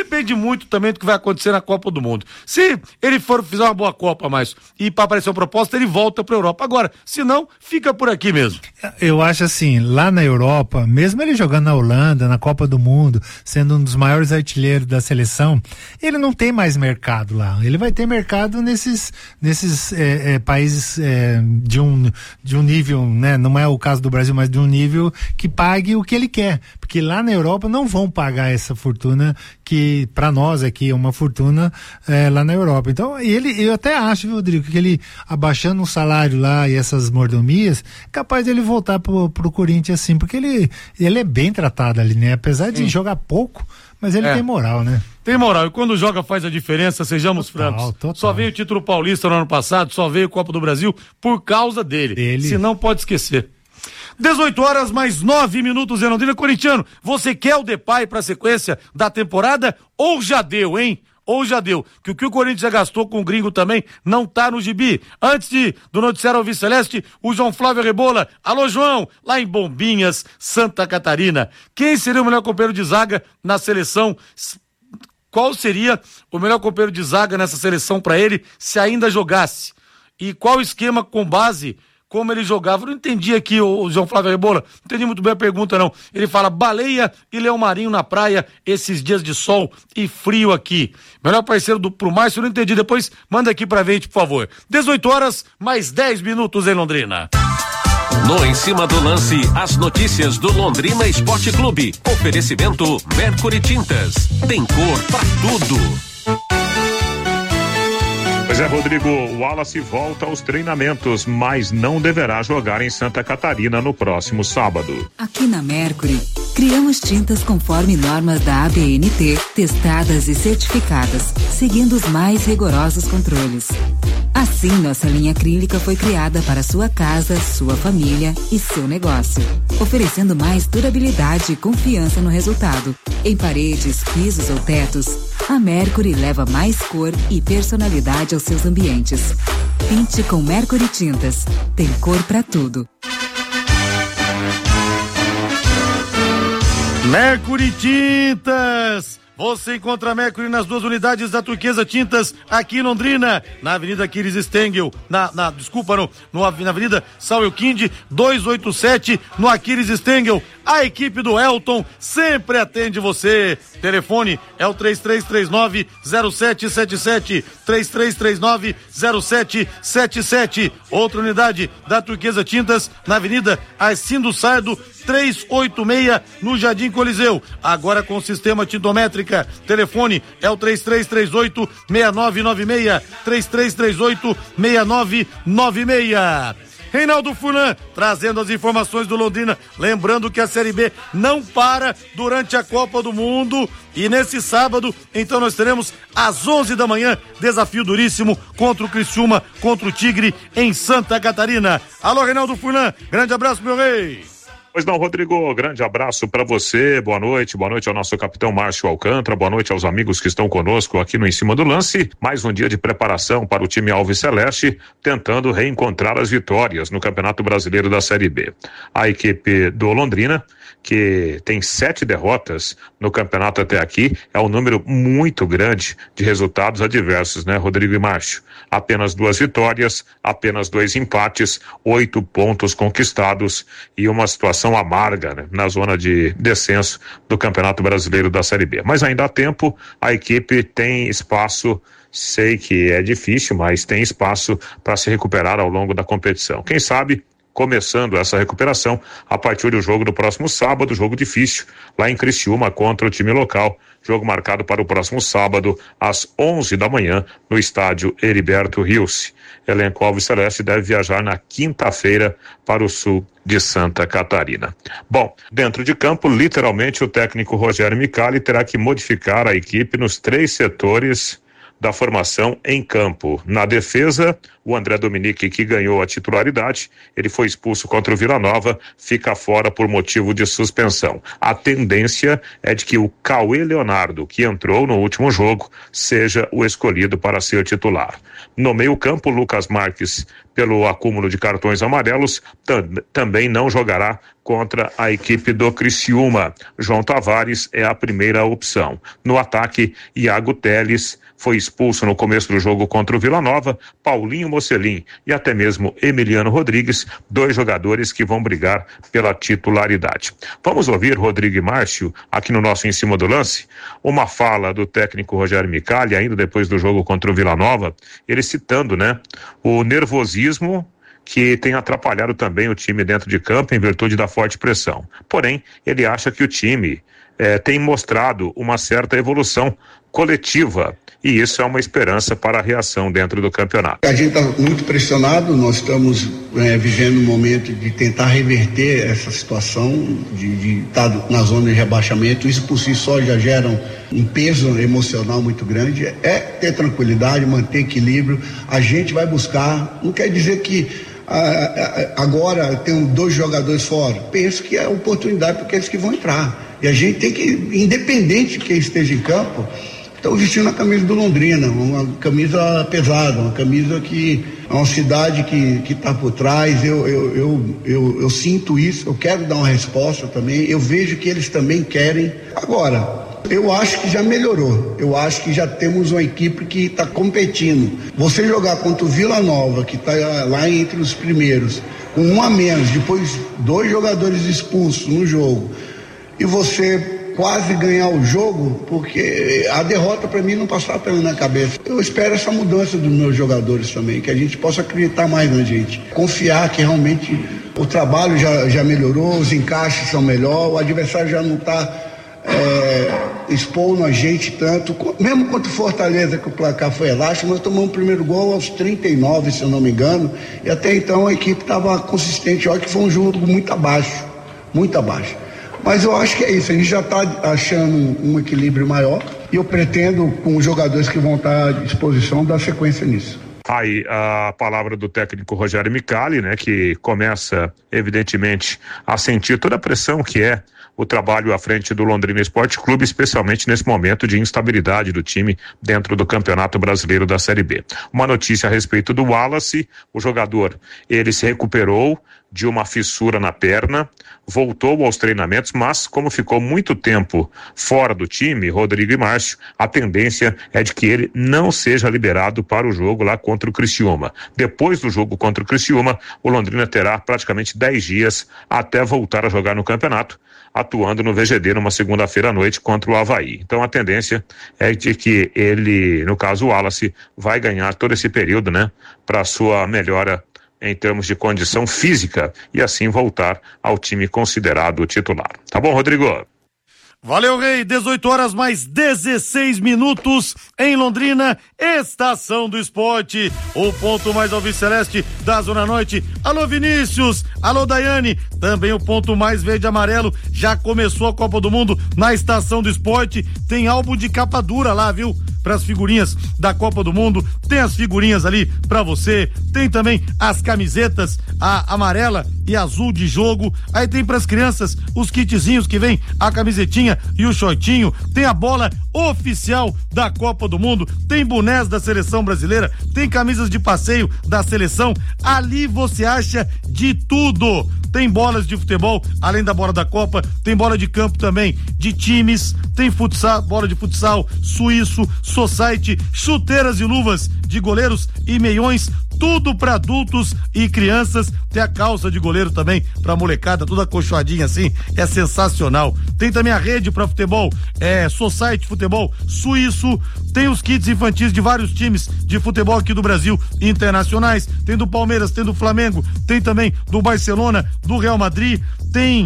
Speaker 20: depende muito também do que vai acontecer na Copa do Mundo. Se ele for fizer uma boa Copa, mais e para aparecer uma proposta, ele volta para Europa. Agora, se não, fica por aqui mesmo.
Speaker 21: Eu acho assim, lá na Europa, mesmo ele jogando na Holanda, na Copa do Mundo, sendo um dos maiores artilheiros da seleção, ele não tem mais mercado lá. Ele vai ter mercado nesses, nesses é, é, países é, de, um, de um nível, né? Não é o caso do Brasil, mas de um nível que pague o que ele quer. Porque lá na Europa não vão pagar essa fortuna que para nós aqui é uma fortuna é, lá na Europa. Então, ele, eu até acho, viu, Rodrigo, que ele abaixando o salário lá e essas mordomias, capaz dele voltar pro, pro Corinthians assim, porque ele, ele é bem tratado ali, né? Apesar de Sim. jogar pouco, mas ele é. tem moral, né?
Speaker 20: Tem moral, e quando joga faz a diferença, sejamos total, francos. Total. Só veio o título paulista no ano passado, só veio Copa do Brasil por causa dele. dele. Se não, pode esquecer. dezoito horas mais nove minutos em Londrina. Corintiano, você quer o Depay pra sequência da temporada ou já deu, hein? Ou já deu, que o que o Corinthians já gastou com o gringo também não tá no gibi. Antes de, do noticiário Alvi Celeste, o João Flávio Rebola. Alô, João, lá em Bombinhas, Santa Catarina. Quem seria o melhor companheiro de zaga na seleção? Qual seria o melhor companheiro de zaga nessa seleção pra ele se ainda jogasse? E qual o esquema com base como ele jogava? Eu não entendi aqui, o João Flávio Rebola, não entendi muito bem a pergunta, não. Ele fala baleia e leão marinho na praia, esses dias de sol e frio aqui. Melhor parceiro do, pro Márcio, eu não entendi, depois manda aqui pra gente, por favor. dezoito horas, mais dez minutos em Londrina.
Speaker 5: No Em Cima do Lance, as notícias do Londrina Esporte Clube. Oferecimento Mercury Tintas. Tem cor pra tudo.
Speaker 8: Pois é, Rodrigo, o Wallace volta aos treinamentos, mas não deverá jogar em Santa Catarina no próximo sábado.
Speaker 3: Aqui na Mercury, criamos tintas conforme normas da A B N T, testadas e certificadas, seguindo os mais rigorosos controles. Assim, nossa linha acrílica foi criada para sua casa, sua família e seu negócio, oferecendo mais durabilidade e confiança no resultado. Em paredes, pisos ou tetos, a Mercury leva mais cor e personalidade aos seus ambientes. Pinte com Mercury Tintas. Tem cor pra tudo.
Speaker 20: Mercury Tintas. Você encontra a Mercury nas duas unidades da Turquesa Tintas, aqui em Londrina, na Avenida Aquiles Stengel, na, na, desculpa, no, no, na Avenida Samuel Kind, duzentos e oitenta e sete, no Aquiles Stengel. A equipe do Elton sempre atende você. Telefone é o três três três nove, zero sete sete sete, três três três nove, zero sete sete sete. Outra unidade da Turquesa Tintas, na Avenida Arcindo Sardo, trezentos e oitenta e seis, no Jardim Coliseu. Agora com sistema tintométrica. Telefone é o três três três oito, seis nove nove seis, três três três oito, seis nove nove seis. Reinaldo Furlan, trazendo as informações do Londrina, lembrando que a Série B não para durante a Copa do Mundo, e nesse sábado, então nós teremos às onze da manhã, desafio duríssimo contra o Criciúma, contra o Tigre em Santa Catarina. Alô, Reinaldo Furlan, grande abraço, meu rei.
Speaker 8: Pois não, Rodrigo, grande abraço para você, boa noite, boa noite ao nosso capitão Márcio Alcântara, boa noite aos amigos que estão conosco aqui no Em Cima do Lance, mais um dia de preparação para o time Alves Celeste, tentando reencontrar as vitórias no Campeonato Brasileiro da Série B. A equipe do Londrina, que tem sete derrotas no campeonato até aqui, é um número muito grande de resultados adversos, né, Rodrigo e Márcio? Apenas duas vitórias, apenas dois empates, oito pontos conquistados e uma situação amarga, né, na zona de descenso do Campeonato Brasileiro da Série B. Mas ainda há tempo, a equipe tem espaço. Sei que é difícil, mas tem espaço para se recuperar ao longo da competição. Quem sabe começando essa recuperação a partir do jogo do próximo sábado, jogo difícil, lá em Criciúma contra o time local, jogo marcado para o próximo sábado, às onze da manhã, no estádio Heriberto Rios. Elenco Alves Celeste deve viajar na quinta-feira para o sul de Santa Catarina. Bom, dentro de campo, literalmente, o técnico Rogério Micali terá que modificar a equipe nos três setores da formação em campo. Na defesa,
Speaker 4: O André Dominique, que ganhou a titularidade, ele foi expulso contra o Vila Nova, fica fora por motivo de suspensão. A tendência é de que o Cauê Leonardo, que entrou no último jogo, seja o escolhido para ser titular. No meio-campo, Lucas Marques, pelo acúmulo de cartões amarelos, tam, também não jogará contra a equipe do Criciúma. João Tavares é a primeira opção. No ataque, Iago Teles foi expulso no começo do jogo contra o Vila Nova, Paulinho Mocelin e até mesmo Emiliano Rodrigues, dois jogadores que vão brigar pela titularidade. Vamos ouvir Rodrigo e Márcio aqui no nosso Em Cima do Lance, uma fala do técnico Rogério Micali, ainda depois do jogo contra o Vila Nova, ele citando, né, o nervosismo que tem atrapalhado também o time dentro de campo em virtude da forte pressão. Porém, ele acha que o time eh, tem mostrado uma certa evolução coletiva e isso é uma esperança para a reação dentro do campeonato.
Speaker 22: A gente está muito pressionado, nós estamos é, vivendo um momento de tentar reverter essa situação, de estar tá na zona de rebaixamento. Isso por si só já gera um, um peso emocional muito grande. É ter tranquilidade, manter equilíbrio. A gente vai buscar, não quer dizer que ah, agora tem dois jogadores fora. Penso que é oportunidade para aqueles que vão entrar. E a gente tem que, independente de quem esteja em campo, estão vestindo a camisa do Londrina, uma camisa pesada, uma camisa que é uma cidade que está por trás. Eu, eu, eu, eu, eu sinto isso, eu quero dar uma resposta também, eu vejo que eles também querem. Agora, eu acho que já melhorou, eu acho que já temos uma equipe que está competindo. Você jogar contra o Vila Nova, que está lá entre os primeiros, com um a menos, depois dois jogadores expulsos no jogo, e você quase ganhar o jogo, porque a derrota para mim não passava pela minha cabeça. Eu espero essa mudança dos meus jogadores também, que a gente possa acreditar mais na gente, confiar que realmente o trabalho já, já melhorou, os encaixes são melhor, o adversário já não está é, expondo a gente tanto, mesmo contra o Fortaleza, que o placar foi elástico, nós tomamos o primeiro gol aos trinta e nove, se eu não me engano, e até então a equipe estava consistente. Olha que foi um jogo muito abaixo, muito abaixo. Mas eu acho que é isso, a gente já está achando um equilíbrio maior e eu pretendo, com os jogadores que vão estar à disposição, dar sequência nisso.
Speaker 4: Aí a palavra do técnico Rogério Micali, né, que começa evidentemente a sentir toda a pressão que é o trabalho à frente do Londrina Esporte Clube, especialmente nesse momento de instabilidade do time dentro do Campeonato Brasileiro da Série B. Uma notícia a respeito do Wallace, o jogador, ele se recuperou de uma fissura na perna, voltou aos treinamentos, mas como ficou muito tempo fora do time, Rodrigo e Márcio, a tendência é de que ele não seja liberado para o jogo lá contra o Criciúma. Depois do jogo contra o Criciúma, o Londrina terá praticamente dez dias até voltar a jogar no campeonato, atuando no V G D numa segunda-feira à noite contra o Avaí. Então a tendência é de que ele, no caso o Wallace, vai ganhar todo esse período, né, para sua melhora em termos de condição física e assim voltar ao time considerado titular. Tá bom, Rodrigo?
Speaker 20: Valeu, Rei. dezoito horas mais dezesseis minutos em Londrina, Estação do Esporte, o ponto mais alviceleste da Zona Norte. Alô, Vinícius. Alô, Daiane. Também o ponto mais verde e amarelo. Já começou a Copa do Mundo na Estação do Esporte. Tem álbum de capa dura lá, viu? Para as figurinhas da Copa do Mundo, tem as figurinhas ali para você, tem também as camisetas, a amarela e azul de jogo, aí tem para as crianças os kitzinhos que vem a camisetinha e o shortinho, tem a bola oficial da Copa do Mundo, tem bonés da seleção brasileira, tem camisas de passeio da seleção, ali você acha de tudo. Tem bolas de futebol, além da bola da Copa, tem bola de campo também, de times, tem futsal, bola de futsal, suíço, society, chuteiras e luvas de goleiros e meiões, tudo para adultos e crianças. Tem a calça de goleiro também pra molecada, toda acolchoadinha assim, é sensacional. Tem também a rede para futebol, é society futebol suíço, tem os kits infantis de vários times de futebol aqui do Brasil e internacionais, tem do Palmeiras, tem do Flamengo, tem também do Barcelona, do Real Madrid, tem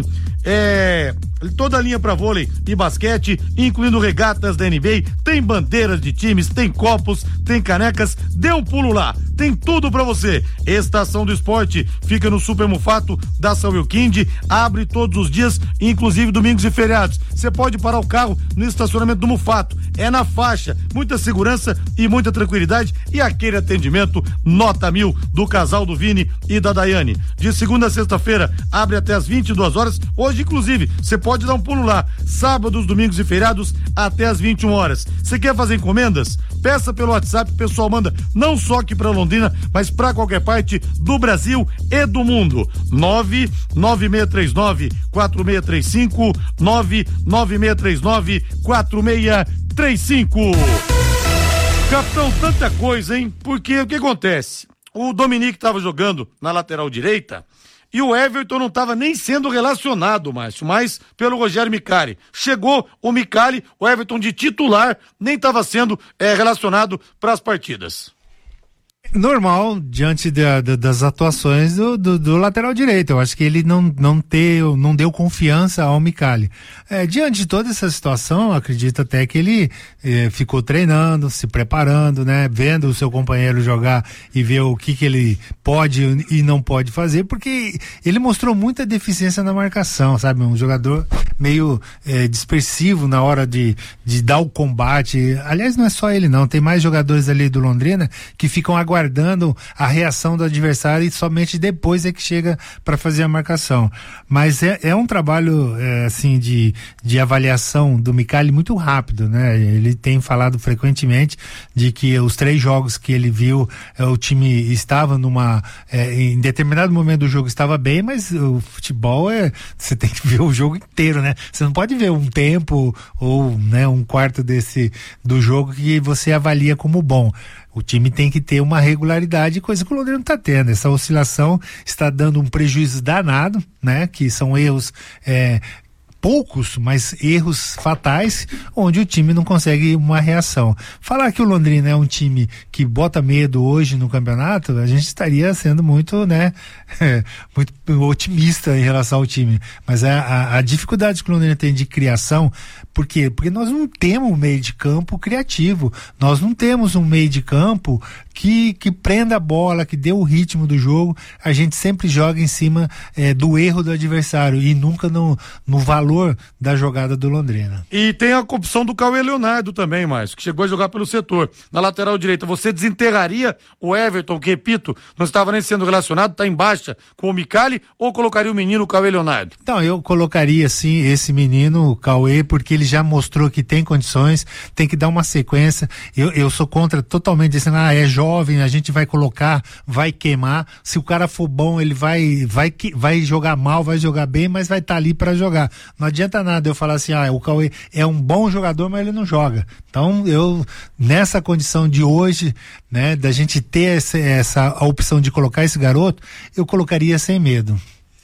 Speaker 20: é, toda a linha para vôlei e basquete, incluindo regatas da N B A, tem bandeiras de times, tem copos, tem canecas, dê um pulo lá, tem tudo tudo pra você. Estação do Esporte fica no Super Mufato da São Wilquinde, abre todos os dias, inclusive domingos e feriados. Você pode parar o carro no estacionamento do Mufato, é na faixa, muita segurança e muita tranquilidade e aquele atendimento nota mil do casal do Vini e da Daiane. De segunda a sexta-feira, abre até as vinte e duas horas, hoje inclusive, você pode dar um pulo lá, sábados, domingos e feriados até as vinte e uma horas. Você quer fazer encomendas? Peça pelo WhatsApp, o pessoal manda não só aqui pra Londrina, mas pra qualquer parte do Brasil e do mundo. nove nove seis três nove quatro seis três cinco, nove nove seis três nove quatro seis três cinco. Capitão, tanta coisa, hein? Porque o que acontece? O Dominique estava jogando na lateral direita e o Everton não estava nem sendo relacionado, Márcio, mas pelo Rogério Micali. Chegou o Micali, o Everton de titular nem estava sendo é, relacionado para as partidas.
Speaker 21: Normal, diante da, da, das atuações do, do, do lateral direito. Eu acho que ele não, não, teu, não deu confiança ao Micali. É, diante de toda essa situação, acredito até que ele é, ficou treinando, se preparando, né? Vendo o seu companheiro jogar e ver o que, que ele pode e não pode fazer, porque ele mostrou muita deficiência na marcação, sabe? Um jogador meio é, dispersivo na hora de, de dar o combate. Aliás, não é só ele não, tem mais jogadores ali do Londrina que ficam aguardando aguardando a reação do adversário e somente depois é que chega para fazer a marcação. Mas é, é um trabalho é, assim de, de avaliação do Micali muito rápido, né? Ele tem falado frequentemente de que os três jogos que ele viu, é, o time estava numa é, em determinado momento do jogo estava bem, mas o futebol é, você tem que ver o jogo inteiro, né? Você não pode ver um tempo ou, né, um quarto desse do jogo que você avalia como bom. O time tem que ter uma regularidade, coisa que o Londrina não está tendo. Essa oscilação está dando um prejuízo danado, né? Que são erros, é, poucos, mas erros fatais, onde o time não consegue uma reação. Falar que o Londrina é um time que bota medo hoje no campeonato, a gente estaria sendo muito, né, muito otimista em relação ao time. Mas a, a, a dificuldade que o Londrina tem de criação, por quê? Porque nós não temos um meio de campo criativo, nós não temos um meio de campo que, que prenda a bola, que dê o ritmo do jogo. A gente sempre joga em cima é, do erro do adversário e nunca no, no valor da jogada do Londrina.
Speaker 20: E tem a opção do Cauê Leonardo também, Márcio, que chegou a jogar pelo setor. Na lateral direita, você desenterraria o Everton, que, repito, não estava nem sendo relacionado, está em baixa com o Micali, ou colocaria o menino Cauê Leonardo?
Speaker 21: Então, eu colocaria sim esse menino, o Cauê, porque ele já mostrou que tem condições, tem que dar uma sequência. Eu, eu sou contra totalmente dizendo, ah, é jovem, a gente vai colocar, vai queimar. Se o cara for bom, ele vai, vai, vai jogar mal, vai jogar bem, mas vai estar tá ali para jogar. Não adianta nada eu falar assim, ah, o Cauê é um bom jogador, mas ele não joga. Então, eu, nessa condição de hoje, né, da gente ter essa, essa a opção de colocar esse garoto, eu colocaria sem medo.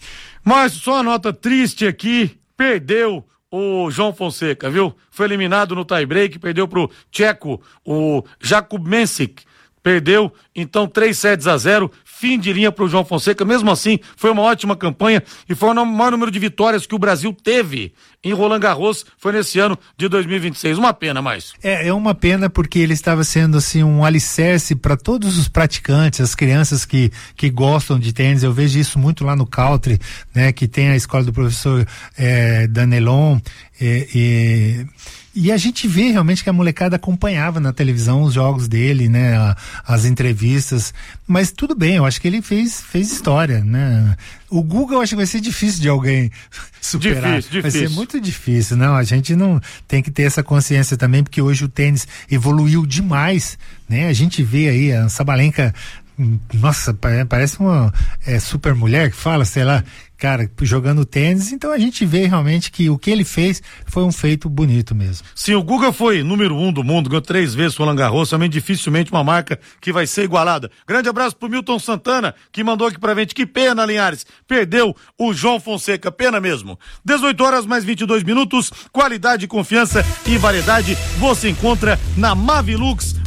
Speaker 20: Mas só uma nota triste aqui, perdeu o João Fonseca, viu? Foi eliminado no tie-break, perdeu pro tcheco, o Jakub Mensik, perdeu, então três sets a zero, fim de linha pro João Fonseca. Mesmo assim, foi uma ótima campanha e foi o maior número de vitórias que o Brasil teve em Roland Garros, foi nesse ano de dois mil e vinte e seis. Uma pena, mais.
Speaker 21: É, é uma pena porque ele estava sendo assim um alicerce para todos os praticantes, as crianças que, que gostam de tênis. Eu vejo isso muito lá no Country, né, que tem a escola do professor é, Danelon, é, é, e a gente vê realmente que a molecada acompanhava na televisão os jogos dele, né, a, as entrevistas, mas tudo bem, eu acho que ele fez, fez história, né. O Guga eu acho que vai ser difícil de alguém superar. Difícil, difícil. Vai ser muito difícil, não, a gente não tem que ter essa consciência também, porque hoje o tênis evoluiu demais, né, a gente vê aí a Sabalenka, nossa, parece uma é, super mulher que fala, sei lá, cara, jogando tênis. Então a gente vê realmente que o que ele fez foi um feito bonito mesmo.
Speaker 20: Sim, o Guga foi número um do mundo, ganhou três vezes o Roland Garros, também dificilmente uma marca que vai ser igualada. Grande abraço pro Milton Santana, que mandou aqui pra gente. Que pena, Linhares, perdeu o João Fonseca, pena mesmo. dezoito horas mais vinte e dois minutos, qualidade, confiança e variedade você encontra na Mavilux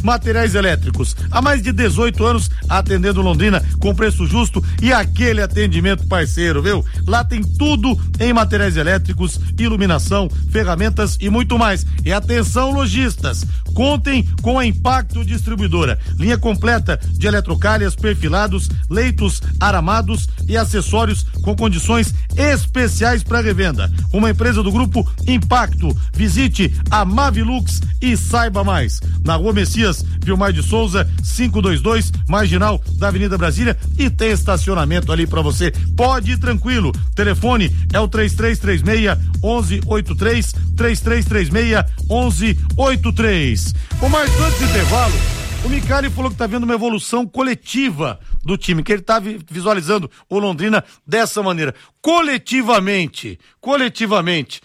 Speaker 20: Materiais Elétricos. Há mais de dezoito anos atendendo Londrina com preço justo e aquele atendimento parceiro, viu? Lá tem tudo em materiais elétricos, iluminação, ferramentas e muito mais. E atenção, lojistas, contem com a Impacto Distribuidora. Linha completa de eletrocalhas, perfilados, leitos aramados e acessórios com condições especiais para revenda. Uma empresa do grupo Impacto. Visite a Mavilux e saiba mais. Na Rua Messias Vilmar de Souza, quinhentos e vinte e dois, marginal da Avenida Brasília, e tem estacionamento ali para você. Pode ir tranquilo. Telefone é o três três três seis, um um oito três, três três três seis, um um oito três. O mais antes do intervalo, o Micali falou que tá vendo uma evolução coletiva do time, que ele tá visualizando o Londrina dessa maneira. Coletivamente, coletivamente,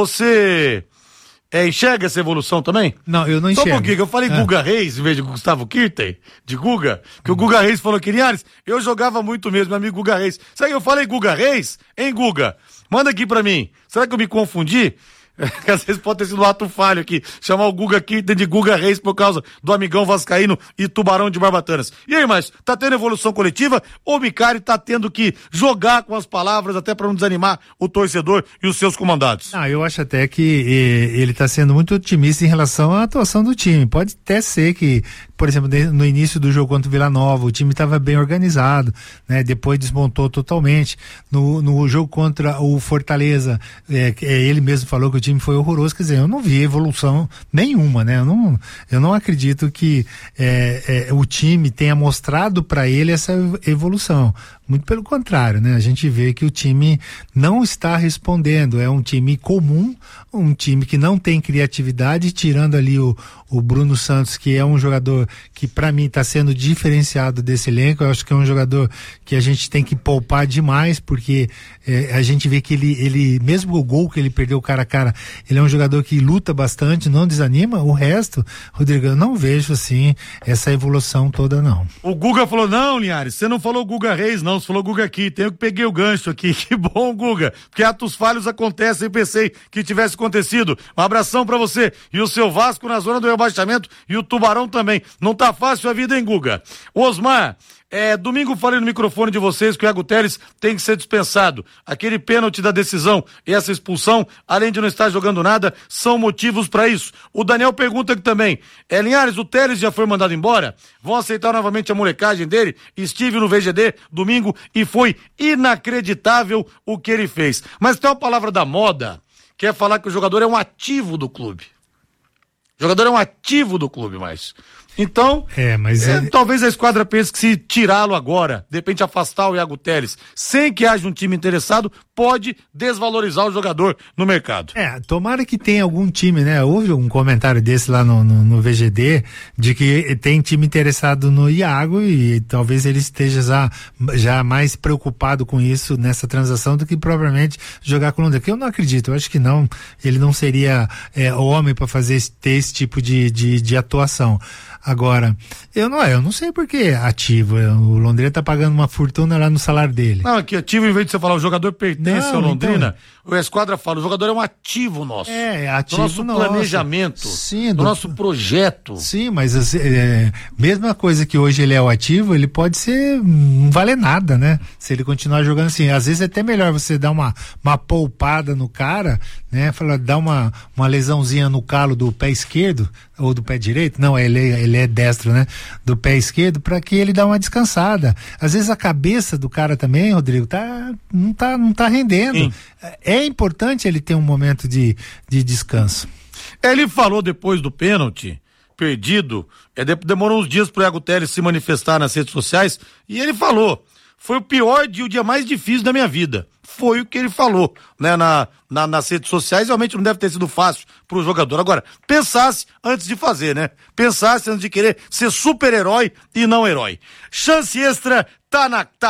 Speaker 20: você é, enxerga essa evolução também?
Speaker 21: Não, eu não enxergo.
Speaker 20: Só um pouquinho, eu falei ah. Guga Reis em vez de Gustavo Kirten, de Guga, que hum. o Guga Reis falou que, Linhares, eu jogava muito mesmo, meu amigo Guga Reis. Sabe que eu falei Guga Reis? Hein, Guga? Manda aqui pra mim. Será que eu me confundi? Que às vezes pode ter sido um ato falho aqui, chamar o Guga aqui de Guga Reis por causa do amigão vascaíno e Tubarão de Barbatanas. E aí, mas tá tendo evolução coletiva ou o Micali tá tendo que jogar com as palavras até para não desanimar o torcedor e os seus comandados?
Speaker 21: Ah, eu acho até que eh, ele tá sendo muito otimista em relação à atuação do time. Pode até ser que, por exemplo, no início do jogo contra o Vila Nova, o time estava bem organizado, né? Depois desmontou totalmente. No, no jogo contra o Fortaleza, eh, ele mesmo falou que o time foi horroroso, quer dizer, eu não vi evolução nenhuma, né? Eu não, eu não acredito que é, é, o time tenha mostrado para ele essa evolução. Muito pelo contrário, né? A gente vê que o time não está respondendo, é um time comum, um time que não tem criatividade, tirando ali o, o Bruno Santos, que é um jogador que para mim está sendo diferenciado desse elenco. Eu acho que é um jogador que a gente tem que poupar demais, porque é, a gente vê que ele, ele, mesmo o gol que ele perdeu cara a cara, ele é um jogador que luta bastante, não desanima. O resto, Rodrigo, eu não vejo assim essa evolução toda, não.
Speaker 20: O Guga falou, não, Linhares, você não falou Guga Reis, não, você falou Guga aqui, tenho que peguei o gancho aqui, que bom, Guga, porque atos falhos acontecem, pensei que tivesse acontecido. Um abração pra você e o seu Vasco na zona do rebaixamento e o Tubarão também. Não tá fácil a vida, hein, Guga? Osmar, É, domingo falei no microfone de vocês que o Iago Telles tem que ser dispensado. Aquele pênalti da decisão e essa expulsão, além de não estar jogando nada, são motivos para isso. O Daniel pergunta aqui também, é, Linhares, o Telles já foi mandado embora? Vão aceitar novamente a molecagem dele? Estive no V G D domingo e foi inacreditável o que ele fez. Mas tem uma palavra da moda, que é falar que o jogador é um ativo do clube. O jogador é um ativo do clube, mas... Então,
Speaker 21: é, mas
Speaker 20: é,
Speaker 21: ele...
Speaker 20: talvez a esquadra pense que se tirá-lo agora, de repente afastar o Iago Telles, sem que haja um time interessado, pode desvalorizar o jogador no mercado.
Speaker 21: É, tomara que tenha algum time, né? Houve um comentário desse lá no, no, no V G D, de que tem time interessado no Iago e talvez ele esteja já, já mais preocupado com isso nessa transação do que propriamente jogar com o Londrina, que eu não acredito, eu acho que não, ele não seria é, homem para fazer esse, ter esse tipo de, de, de atuação. Agora, eu não, eu não sei por que ativo. O Londrina tá pagando uma fortuna lá no salário dele.
Speaker 20: Não, aqui ativo, em vez de você falar o jogador pertence não, ao Londrina, então... o Esquadra fala, o jogador é um ativo nosso.
Speaker 21: É, é ativo
Speaker 20: do nosso
Speaker 21: nosso.
Speaker 20: planejamento,
Speaker 21: Sim,
Speaker 20: do, do nosso projeto.
Speaker 21: Sim, mas é, mesma coisa que hoje ele é o ativo, ele pode ser, não vale nada, né? Se ele continuar jogando assim, às vezes é até melhor você dar uma, uma poupada no cara, né? Fala, dar uma, uma lesãozinha no calo do pé esquerdo, ou do pé direito, não, ele, ele é destro, né? Do pé esquerdo, para que ele dê uma descansada. Às vezes a cabeça do cara também, Rodrigo, tá, não tá, não tá rendendo. Sim. É importante ele ter um momento de, de descanso.
Speaker 20: Ele falou depois do pênalti perdido, é, demorou uns dias pro Iago Telles se manifestar nas redes sociais, e ele falou, foi o pior dia, o dia mais difícil da minha vida. Foi o que ele falou, né, na, na, nas redes sociais. Realmente não deve ter sido fácil pro jogador. Agora, pensasse antes de fazer, né? Pensasse antes de querer ser super-herói e não herói. Chance extra tá, na, tá on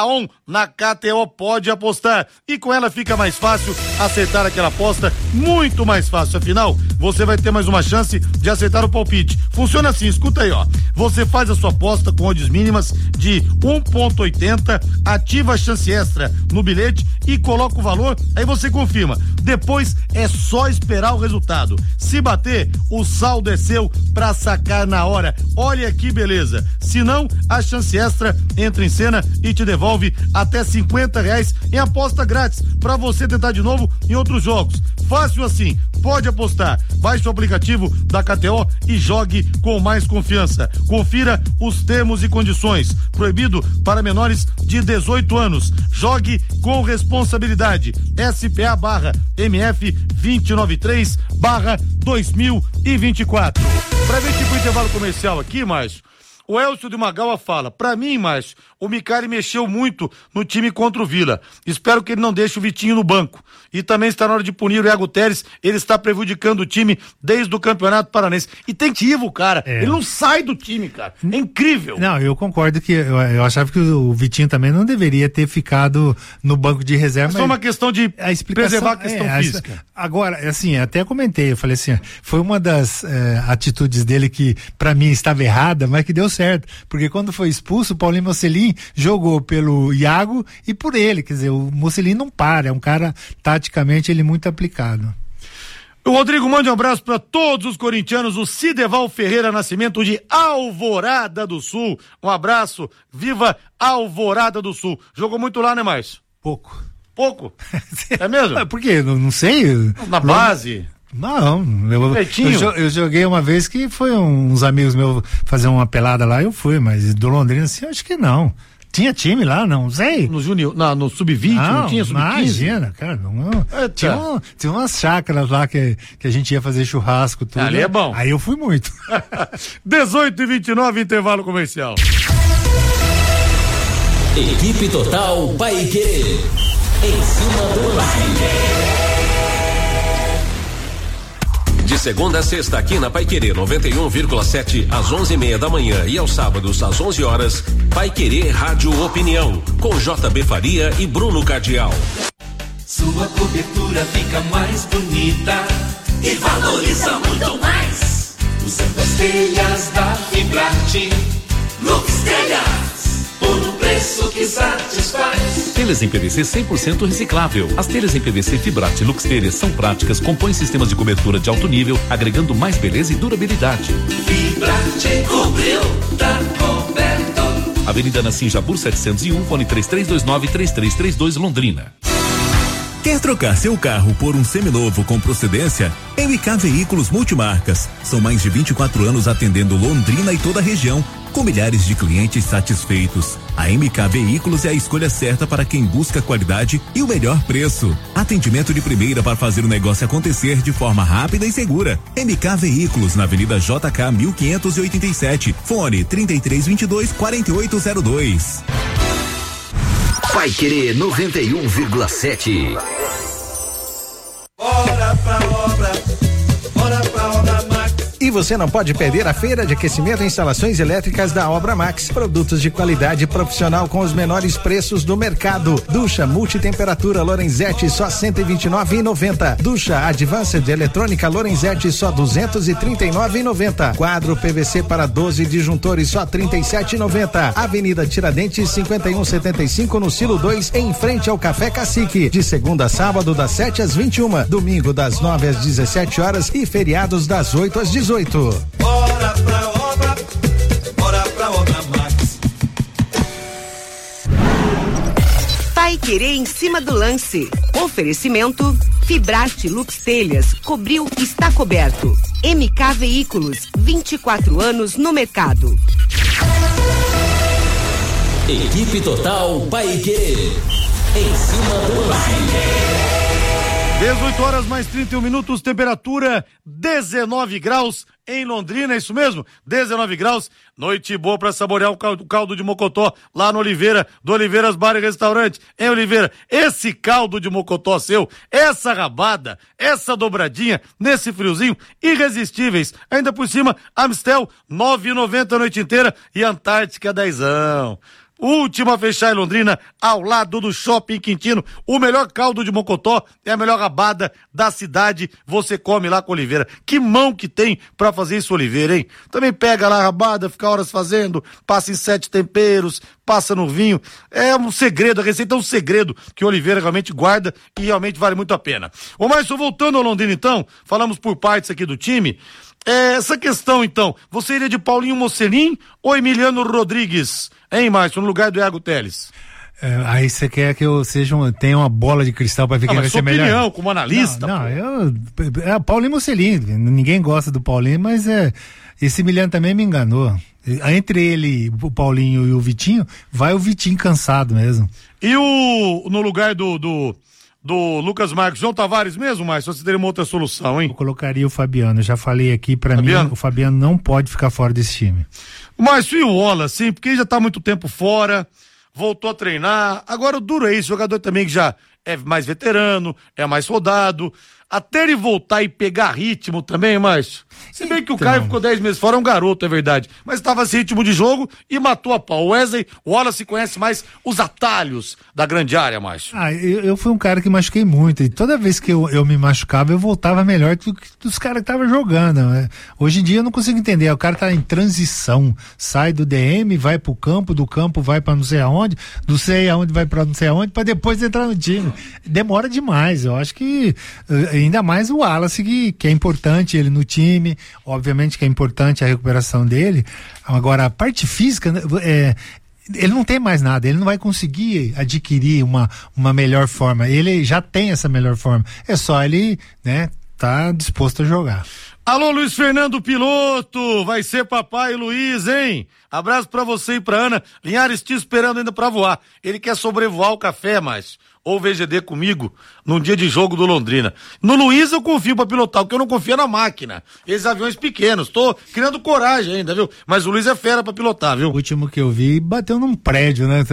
Speaker 20: na K T O Pode Apostar. E com ela fica mais fácil acertar aquela aposta, muito mais fácil. Afinal, você vai ter mais uma chance de acertar o palpite. Funciona assim, escuta aí, ó. Você faz a sua aposta com odds mínimas de um ponto oitenta, ativa a chance extra no bilhete e coloca o valor, aí você confirma. Depois é só esperar o resultado. Se bater, o saldo é seu pra sacar na hora. Olha que beleza. Se não, a chance extra entra em cena e te devolve até cinquenta reais em aposta grátis pra você tentar de novo em outros jogos. Fácil assim, pode apostar. Baixe o aplicativo da K T O e jogue com mais confiança. Confira os termos e condições. Proibido para menores de dezoito anos. Jogue com responsabilidade. S P A barra M F dois nove três barra dois mil e vinte e quatro. Pra ver tipo intervalo comercial aqui, Márcio, o Elcio de Magawa fala, pra mim, Márcio, o Micali mexeu muito no time contra o Vila. Espero que ele não deixe o Vitinho no banco. E também está na hora de punir o Iago Teres, ele está prejudicando o time desde o Campeonato Paranense. E tem ativo, cara. É. Ele não sai do time, cara. É incrível.
Speaker 21: Não, eu concordo que eu, eu achava que o Vitinho também não deveria ter ficado no banco de reserva.
Speaker 20: É só uma questão de a preservar a questão é, física.
Speaker 21: Agora, assim, até comentei, eu falei assim, foi uma das é, atitudes dele que pra mim estava errada, mas que deu certo. Porque quando foi expulso, o Paulinho Mocelin jogou pelo Iago e por ele, quer dizer, o Mocelin não para, é um cara taticamente ele muito aplicado.
Speaker 20: O Rodrigo manda um abraço para todos os corintianos, o Cideval Ferreira Nascimento de Alvorada do Sul. Um abraço, viva Alvorada do Sul. Jogou muito lá, né, Márcio?
Speaker 21: Pouco.
Speaker 20: Pouco? É mesmo?
Speaker 21: Por quê? Não, não sei.
Speaker 20: Na base?
Speaker 21: Não, eu, eu, eu joguei uma vez que foi uns amigos meus fazer uma pelada lá, eu fui, mas do Londrina assim, eu acho que não. Tinha time lá, não sei.
Speaker 20: No junior, não, no sub vinte, não, não tinha sub quinze?
Speaker 21: Imagina, cara, não, não. Tinha, um, tinha umas chácaras lá que, que a gente ia fazer churrasco, tudo.
Speaker 20: Ali é bom.
Speaker 21: Aí eu fui muito.
Speaker 20: dezoito e vinte e nove, intervalo comercial.
Speaker 19: Equipe Total Paiquerê. Em cima do lance. De segunda a sexta aqui na Paiquerê noventa e um vírgula sete às onze e meia da manhã e aos sábados às onze horas, Paiquerê Rádio Opinião com J B Faria e Bruno Cardial.
Speaker 7: Sua cobertura fica mais bonita e valoriza muito mais. Usando as telhas da Fibrate, Lux Telhas, por um preço que satisfaz.
Speaker 9: Telhas em P V C cem por cento reciclável. As telhas em P V C Fibrate Lux Telhas são práticas, compõem sistemas de cobertura de alto nível, agregando mais beleza e durabilidade.
Speaker 7: Fibrate cobriu, tá coberto.
Speaker 9: Avenida Nassim Jabur setecentos e um, fone três três dois nove, três três três dois, Londrina.
Speaker 12: Quer trocar seu carro por um seminovo com procedência? M K Veículos Multimarcas. São mais de vinte e quatro anos atendendo Londrina e toda a região, com milhares de clientes satisfeitos. A M K Veículos é a escolha certa para quem busca qualidade e o melhor preço. Atendimento de primeira para fazer o negócio acontecer de forma rápida e segura. M K Veículos, na Avenida J K mil quinhentos e oitenta e sete. Fone trinta e três vinte e dois, quarenta e oito zero dois.
Speaker 19: Paiquerê noventa e um vírgula sete.
Speaker 7: Bora pra obra, bora pra obra Max.
Speaker 11: E você não pode perder a feira de aquecimento e instalações elétricas da Obra Max. Produtos de qualidade profissional com os menores preços do mercado. Ducha multitemperatura Lorenzetti só cento e vinte e nove reais e noventa centavos. Ducha Advanced eletrônica Lorenzetti só duzentos e trinta e nove reais e noventa centavos. Quadro P V C para doze disjuntores só trinta e sete reais e noventa centavos. Avenida Tiradentes cinquenta e um setenta e cinco no Silo dois, em frente ao Café Cacique. De segunda a sábado das sete às vinte e uma, domingo das nove às dezessete horas e feriados das oito às dezoito.
Speaker 7: Bora pra obra, bora pra obra Max.
Speaker 15: Paiquerê em cima do lance. Oferecimento Fibrate Lux Telhas, cobriu, está coberto. M K Veículos, vinte e quatro anos no mercado.
Speaker 19: Equipe Total Paiquerê. Em cima do lance.
Speaker 20: dezoito horas mais trinta e um minutos, temperatura dezenove graus em Londrina, é isso mesmo? dezenove graus, noite boa para saborear o caldo, caldo de mocotó lá no Oliveira, do Oliveiras Bar e Restaurante. Hein, Oliveira? Esse caldo de mocotó seu, essa rabada, essa dobradinha, nesse friozinho, irresistíveis. Ainda por cima, Amstel, nove reais e noventa centavos a noite inteira e Antártica, dezão. última a fechar em Londrina, ao lado do Shopping Quintino. O melhor caldo de mocotó é a melhor rabada da cidade. Você come lá com Oliveira. Que mão que tem pra fazer isso, Oliveira, hein? Também pega lá a rabada, fica horas fazendo, passa em sete temperos, passa no vinho. É um segredo, a receita é um segredo que o Oliveira realmente guarda e realmente vale muito a pena. Ô, Márcio, voltando ao Londrina então, falamos por partes aqui do time. É, essa questão então, você iria de Paulinho Mocelin ou Emiliano Rodrigues, hein, Márcio, no lugar do Iago Teles?
Speaker 21: É, aí você quer que eu seja um, tenha uma bola de cristal para ver ah, quem vai ser melhor?
Speaker 20: Opinião, como analista.
Speaker 21: Não, não eu, é Paulinho Mocelin, ninguém gosta do Paulinho, mas é, esse Emiliano também me enganou. Entre ele, o Paulinho e o Vitinho, vai o Vitinho cansado mesmo.
Speaker 20: E o, no lugar do... do... do Lucas Marques, João Tavares mesmo, mas você teria uma outra solução, hein?
Speaker 21: Eu colocaria o Fabiano, eu já falei aqui, pra Fabiano? mim, o Fabiano não pode ficar fora desse time.
Speaker 20: Mas e o Wallace, sim, porque ele já tá muito tempo fora, voltou a treinar, agora o duro é isso, jogador também que já é mais veterano, é mais rodado, até ele voltar e pegar ritmo também, Márcio. Se bem que o então... Caio ficou dez meses fora, é um garoto, é verdade. Mas estava sem ritmo de jogo e matou a pau. O Wesley, o Wallace conhece mais os atalhos da grande área, Márcio.
Speaker 21: Ah, eu, eu fui um cara que machuquei muito. E toda vez que eu, eu me machucava, eu voltava melhor do que dos caras que estavam jogando. Né? Hoje em dia eu não consigo entender. O cara tá em transição. Sai do D M, vai pro campo, do campo vai pra não sei aonde, do sei aonde vai pra não sei aonde, pra depois entrar no time. Demora demais. Eu acho que ainda mais o Wallace, que, que é importante ele no time. Obviamente que é importante a recuperação dele. Agora, a parte física, é, ele não tem mais nada, ele não vai conseguir adquirir uma, uma melhor forma. Ele já tem essa melhor forma. É só ele, né, tá disposto a jogar.
Speaker 20: Alô, Luiz Fernando Piloto, vai ser papai Luiz, hein? Abraço pra você e pra Ana. Linhares te esperando ainda pra voar. Ele quer sobrevoar o café, mas... ou V G D comigo num dia de jogo do Londrina. No Luiz eu confio pra pilotar, porque eu não confio na máquina. Esses aviões pequenos, tô criando coragem ainda, viu? Mas o Luiz é fera pra pilotar, viu?
Speaker 21: O último que eu vi, bateu num prédio, né?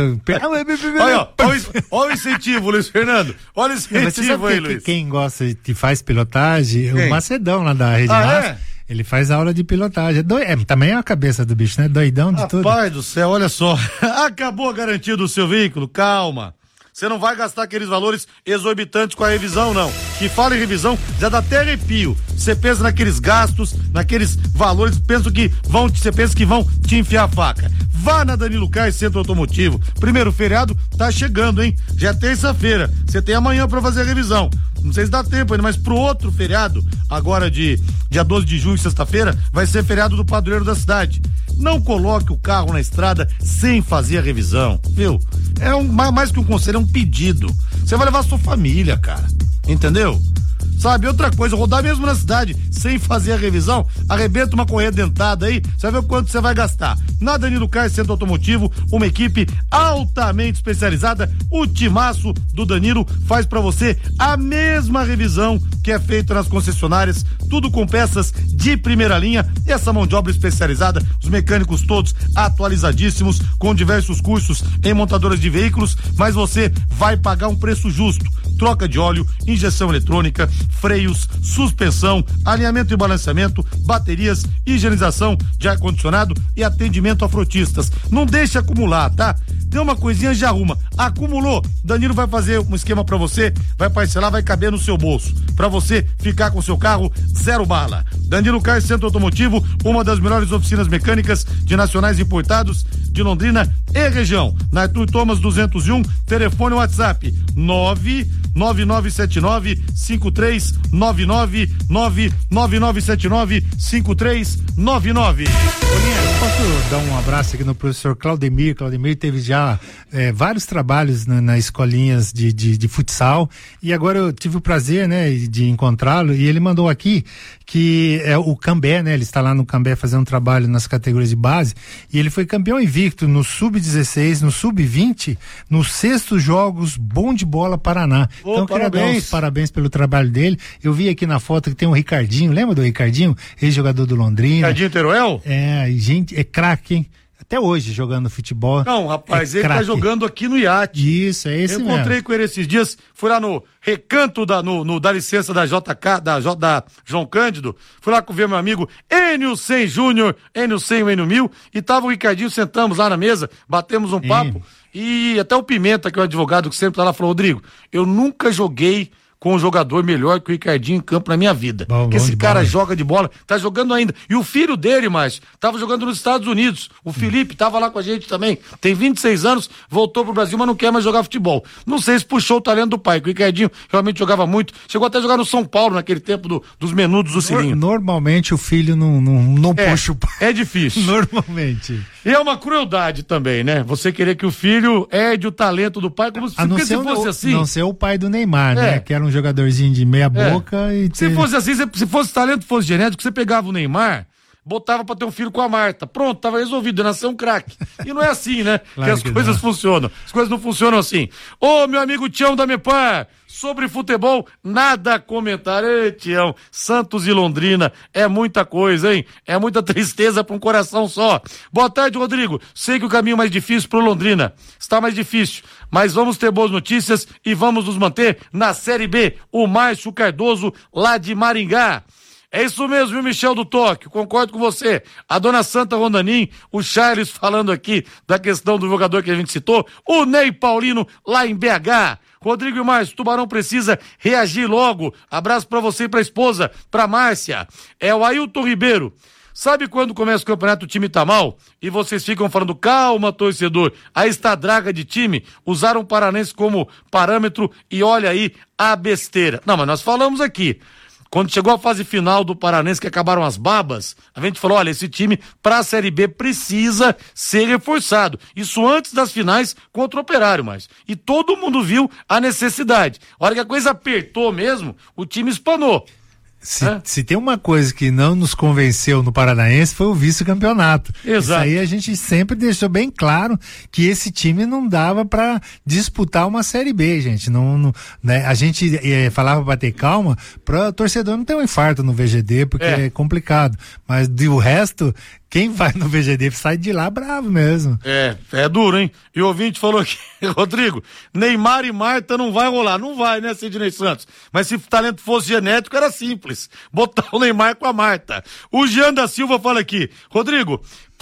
Speaker 20: Olha, olha, olha o incentivo, Luiz Fernando. Olha o incentivo aí,
Speaker 21: que,
Speaker 20: Luiz.
Speaker 21: Quem gosta de faz pilotagem,
Speaker 20: quem?
Speaker 21: O Macedão lá da Rede
Speaker 20: ah,
Speaker 21: Massa,
Speaker 20: é?
Speaker 21: Ele faz aula de pilotagem. É, do... é também é a cabeça do bicho, né? Doidão de
Speaker 20: Rapaz
Speaker 21: tudo.
Speaker 20: Pai do céu, olha só. Acabou a garantia do seu veículo, calma. Você não vai gastar aqueles valores exorbitantes com a revisão, não. Que fala em revisão, já dá até arrepio. Você pensa naqueles gastos, naqueles valores, penso que vão, você pensa que vão te enfiar a faca. Vá na Danilo Cais Centro Automotivo. Primeiro feriado tá chegando, hein? Já é terça-feira. Você tem amanhã pra fazer a revisão. Não sei se dá tempo ainda, mas pro outro feriado, agora de dia doze de junho, sexta-feira, vai ser feriado do padroeiro da cidade. Não coloque o carro na estrada sem fazer a revisão, viu? É um, mais que um conselho, é um pedido. Você vai levar a sua família, cara. Entendeu? Sabe, outra coisa, rodar mesmo na cidade sem fazer a revisão, arrebenta uma correia dentada aí, você vai ver o quanto você vai gastar. Na Danilo Cais Centro Automotivo, uma equipe altamente especializada, o timaço do Danilo faz pra você a mesma revisão que é feita nas concessionárias, tudo com peças de primeira linha, e essa mão de obra especializada, os mecânicos todos atualizadíssimos, com diversos cursos em montadoras de veículos, mas você vai pagar um preço justo. Troca de óleo, injeção eletrônica, freios, suspensão, alinhamento e balanceamento, baterias, higienização de ar-condicionado e atendimento a frotistas. Não deixe acumular, tá? Deu uma coisinha, já arruma. Acumulou, Danilo vai fazer um esquema pra você, vai parcelar, vai caber no seu bolso, pra você ficar com seu carro zero bala. Danilo Cais Centro Automotivo, uma das melhores oficinas mecânicas de nacionais importados de Londrina e região. Na Arthur Thomas duzentos e um, telefone WhatsApp nove nove nove sete nove cinco três nove nove, nove nove nove sete nove cinco três nove nove.
Speaker 21: Posso dar um abraço aqui no professor Claudemir? Claudemir teve já é, vários trabalhos na, na escolinhas de, de, de futsal, e agora eu tive o prazer, né, de encontrá-lo, e ele mandou aqui que é o Cambé, né, ele está lá no Cambé fazendo um trabalho nas categorias de base, e ele foi campeão invicto no sub dezesseis, no sub vinte, nos sextos jogos Bom de Bola Paraná.
Speaker 20: Oh,
Speaker 21: então, queria dar os parabéns pelo trabalho dele. Eu vi aqui na foto que tem o Ricardinho, lembra do Ricardinho? Ex-jogador do Londrina.
Speaker 20: Ricardinho Teruel?
Speaker 21: É, gente, é craque, hein? até hoje jogando futebol.
Speaker 20: Não, rapaz,
Speaker 21: é
Speaker 20: ele
Speaker 21: craque.
Speaker 20: tá jogando aqui no iate.
Speaker 21: Isso, é esse
Speaker 20: Eu
Speaker 21: mesmo.
Speaker 20: encontrei com ele esses dias, fui lá no recanto da, no, no, da licença da J K, da, J, da João Cândido, fui lá com ver meu amigo Enio Cem Júnior, Enio Cem, o Enio Mil, e tava o Ricardinho, sentamos lá na mesa, batemos um papo, e até o Pimenta, que é o advogado que sempre tá lá, falou, Rodrigo, eu nunca joguei com um jogador melhor que o Ricardinho em campo na minha vida.
Speaker 21: Bom,
Speaker 20: Porque
Speaker 21: bom
Speaker 20: esse
Speaker 21: de
Speaker 20: cara
Speaker 21: bola.
Speaker 20: joga de bola, tá jogando ainda. E o filho dele, Márcio, tava jogando nos Estados Unidos. O Felipe tava lá com a gente também. Tem vinte e seis anos, voltou pro Brasil, mas não quer mais jogar futebol. Não sei se puxou o talento do pai, que o Ricardinho realmente jogava muito. Chegou até a jogar no São Paulo, naquele tempo do, dos menudos do Cilinho.
Speaker 21: Normalmente o filho não, não, não
Speaker 20: É,
Speaker 21: puxa o pai.
Speaker 20: é difícil.
Speaker 21: Normalmente.
Speaker 20: E é uma crueldade também, né? Você querer que o filho herde o talento do pai, como se,
Speaker 21: A não
Speaker 20: porque
Speaker 21: ser,
Speaker 20: se fosse
Speaker 21: o,
Speaker 20: assim.
Speaker 21: não ser o pai do Neymar,
Speaker 20: É.
Speaker 21: né? Que era um jogadorzinho de meia boca e
Speaker 20: Se
Speaker 21: ter-
Speaker 20: fosse assim, se, se fosse talento, fosse genético, você pegava o Neymar, botava pra ter um filho com a Marta. Pronto, tava resolvido, ia nascer um craque. E não é assim, né?
Speaker 21: Claro
Speaker 20: que as
Speaker 21: que
Speaker 20: coisas
Speaker 21: não.
Speaker 20: funcionam. As coisas não funcionam assim. Ô, meu amigo Tião da Mepar, sobre futebol, nada a comentar. Ei, Tião, Santos e Londrina, é muita coisa, hein? É muita tristeza pra um coração só. Boa tarde, Rodrigo. Sei que o caminho mais difícil pro Londrina está mais difícil, mas vamos ter boas notícias e vamos nos manter na Série B. O Márcio Cardoso, lá de Maringá. É isso mesmo, viu, Michel do Tóquio? Concordo com você. A dona Santa Rondanim, o Charles falando aqui da questão do jogador que a gente citou, o Ney Paulino lá em B H. Rodrigo e Márcio, Tubarão precisa reagir logo. Abraço pra você e pra esposa, pra Márcia. É o Ailton Ribeiro. Sabe quando começa o campeonato o time tá mal? E vocês ficam falando, calma, torcedor, aí está a draga de time, usaram o Paranense como parâmetro e olha aí a besteira. Não, mas nós falamos aqui. Quando chegou a fase final do Paranense, que acabaram as babas, a gente falou, olha, esse time pra Série B precisa ser reforçado. Isso antes das finais contra o Operário, mas. E todo mundo viu a necessidade. A hora que a coisa apertou mesmo, o time espanou.
Speaker 21: Se, se tem uma coisa que não nos convenceu no Paranaense foi o vice-campeonato.
Speaker 20: Exato.
Speaker 21: Isso aí a gente sempre deixou bem claro que esse time não dava pra disputar uma Série B, gente. Não, não, né? A gente eh, falava pra ter calma, pra o torcedor não ter um infarto no V G D, porque é,
Speaker 20: É.
Speaker 21: complicado. Mas do resto, quem vai no V G D sai de lá bravo mesmo.
Speaker 20: É, é duro, hein? E o ouvinte falou aqui, Rodrigo, Neymar e Marta não vai rolar. Não vai, né, Sidney Santos? Mas se o talento fosse genético, era simples. Botar o Neymar com a Marta. O Jean da Silva fala aqui, Rodrigo,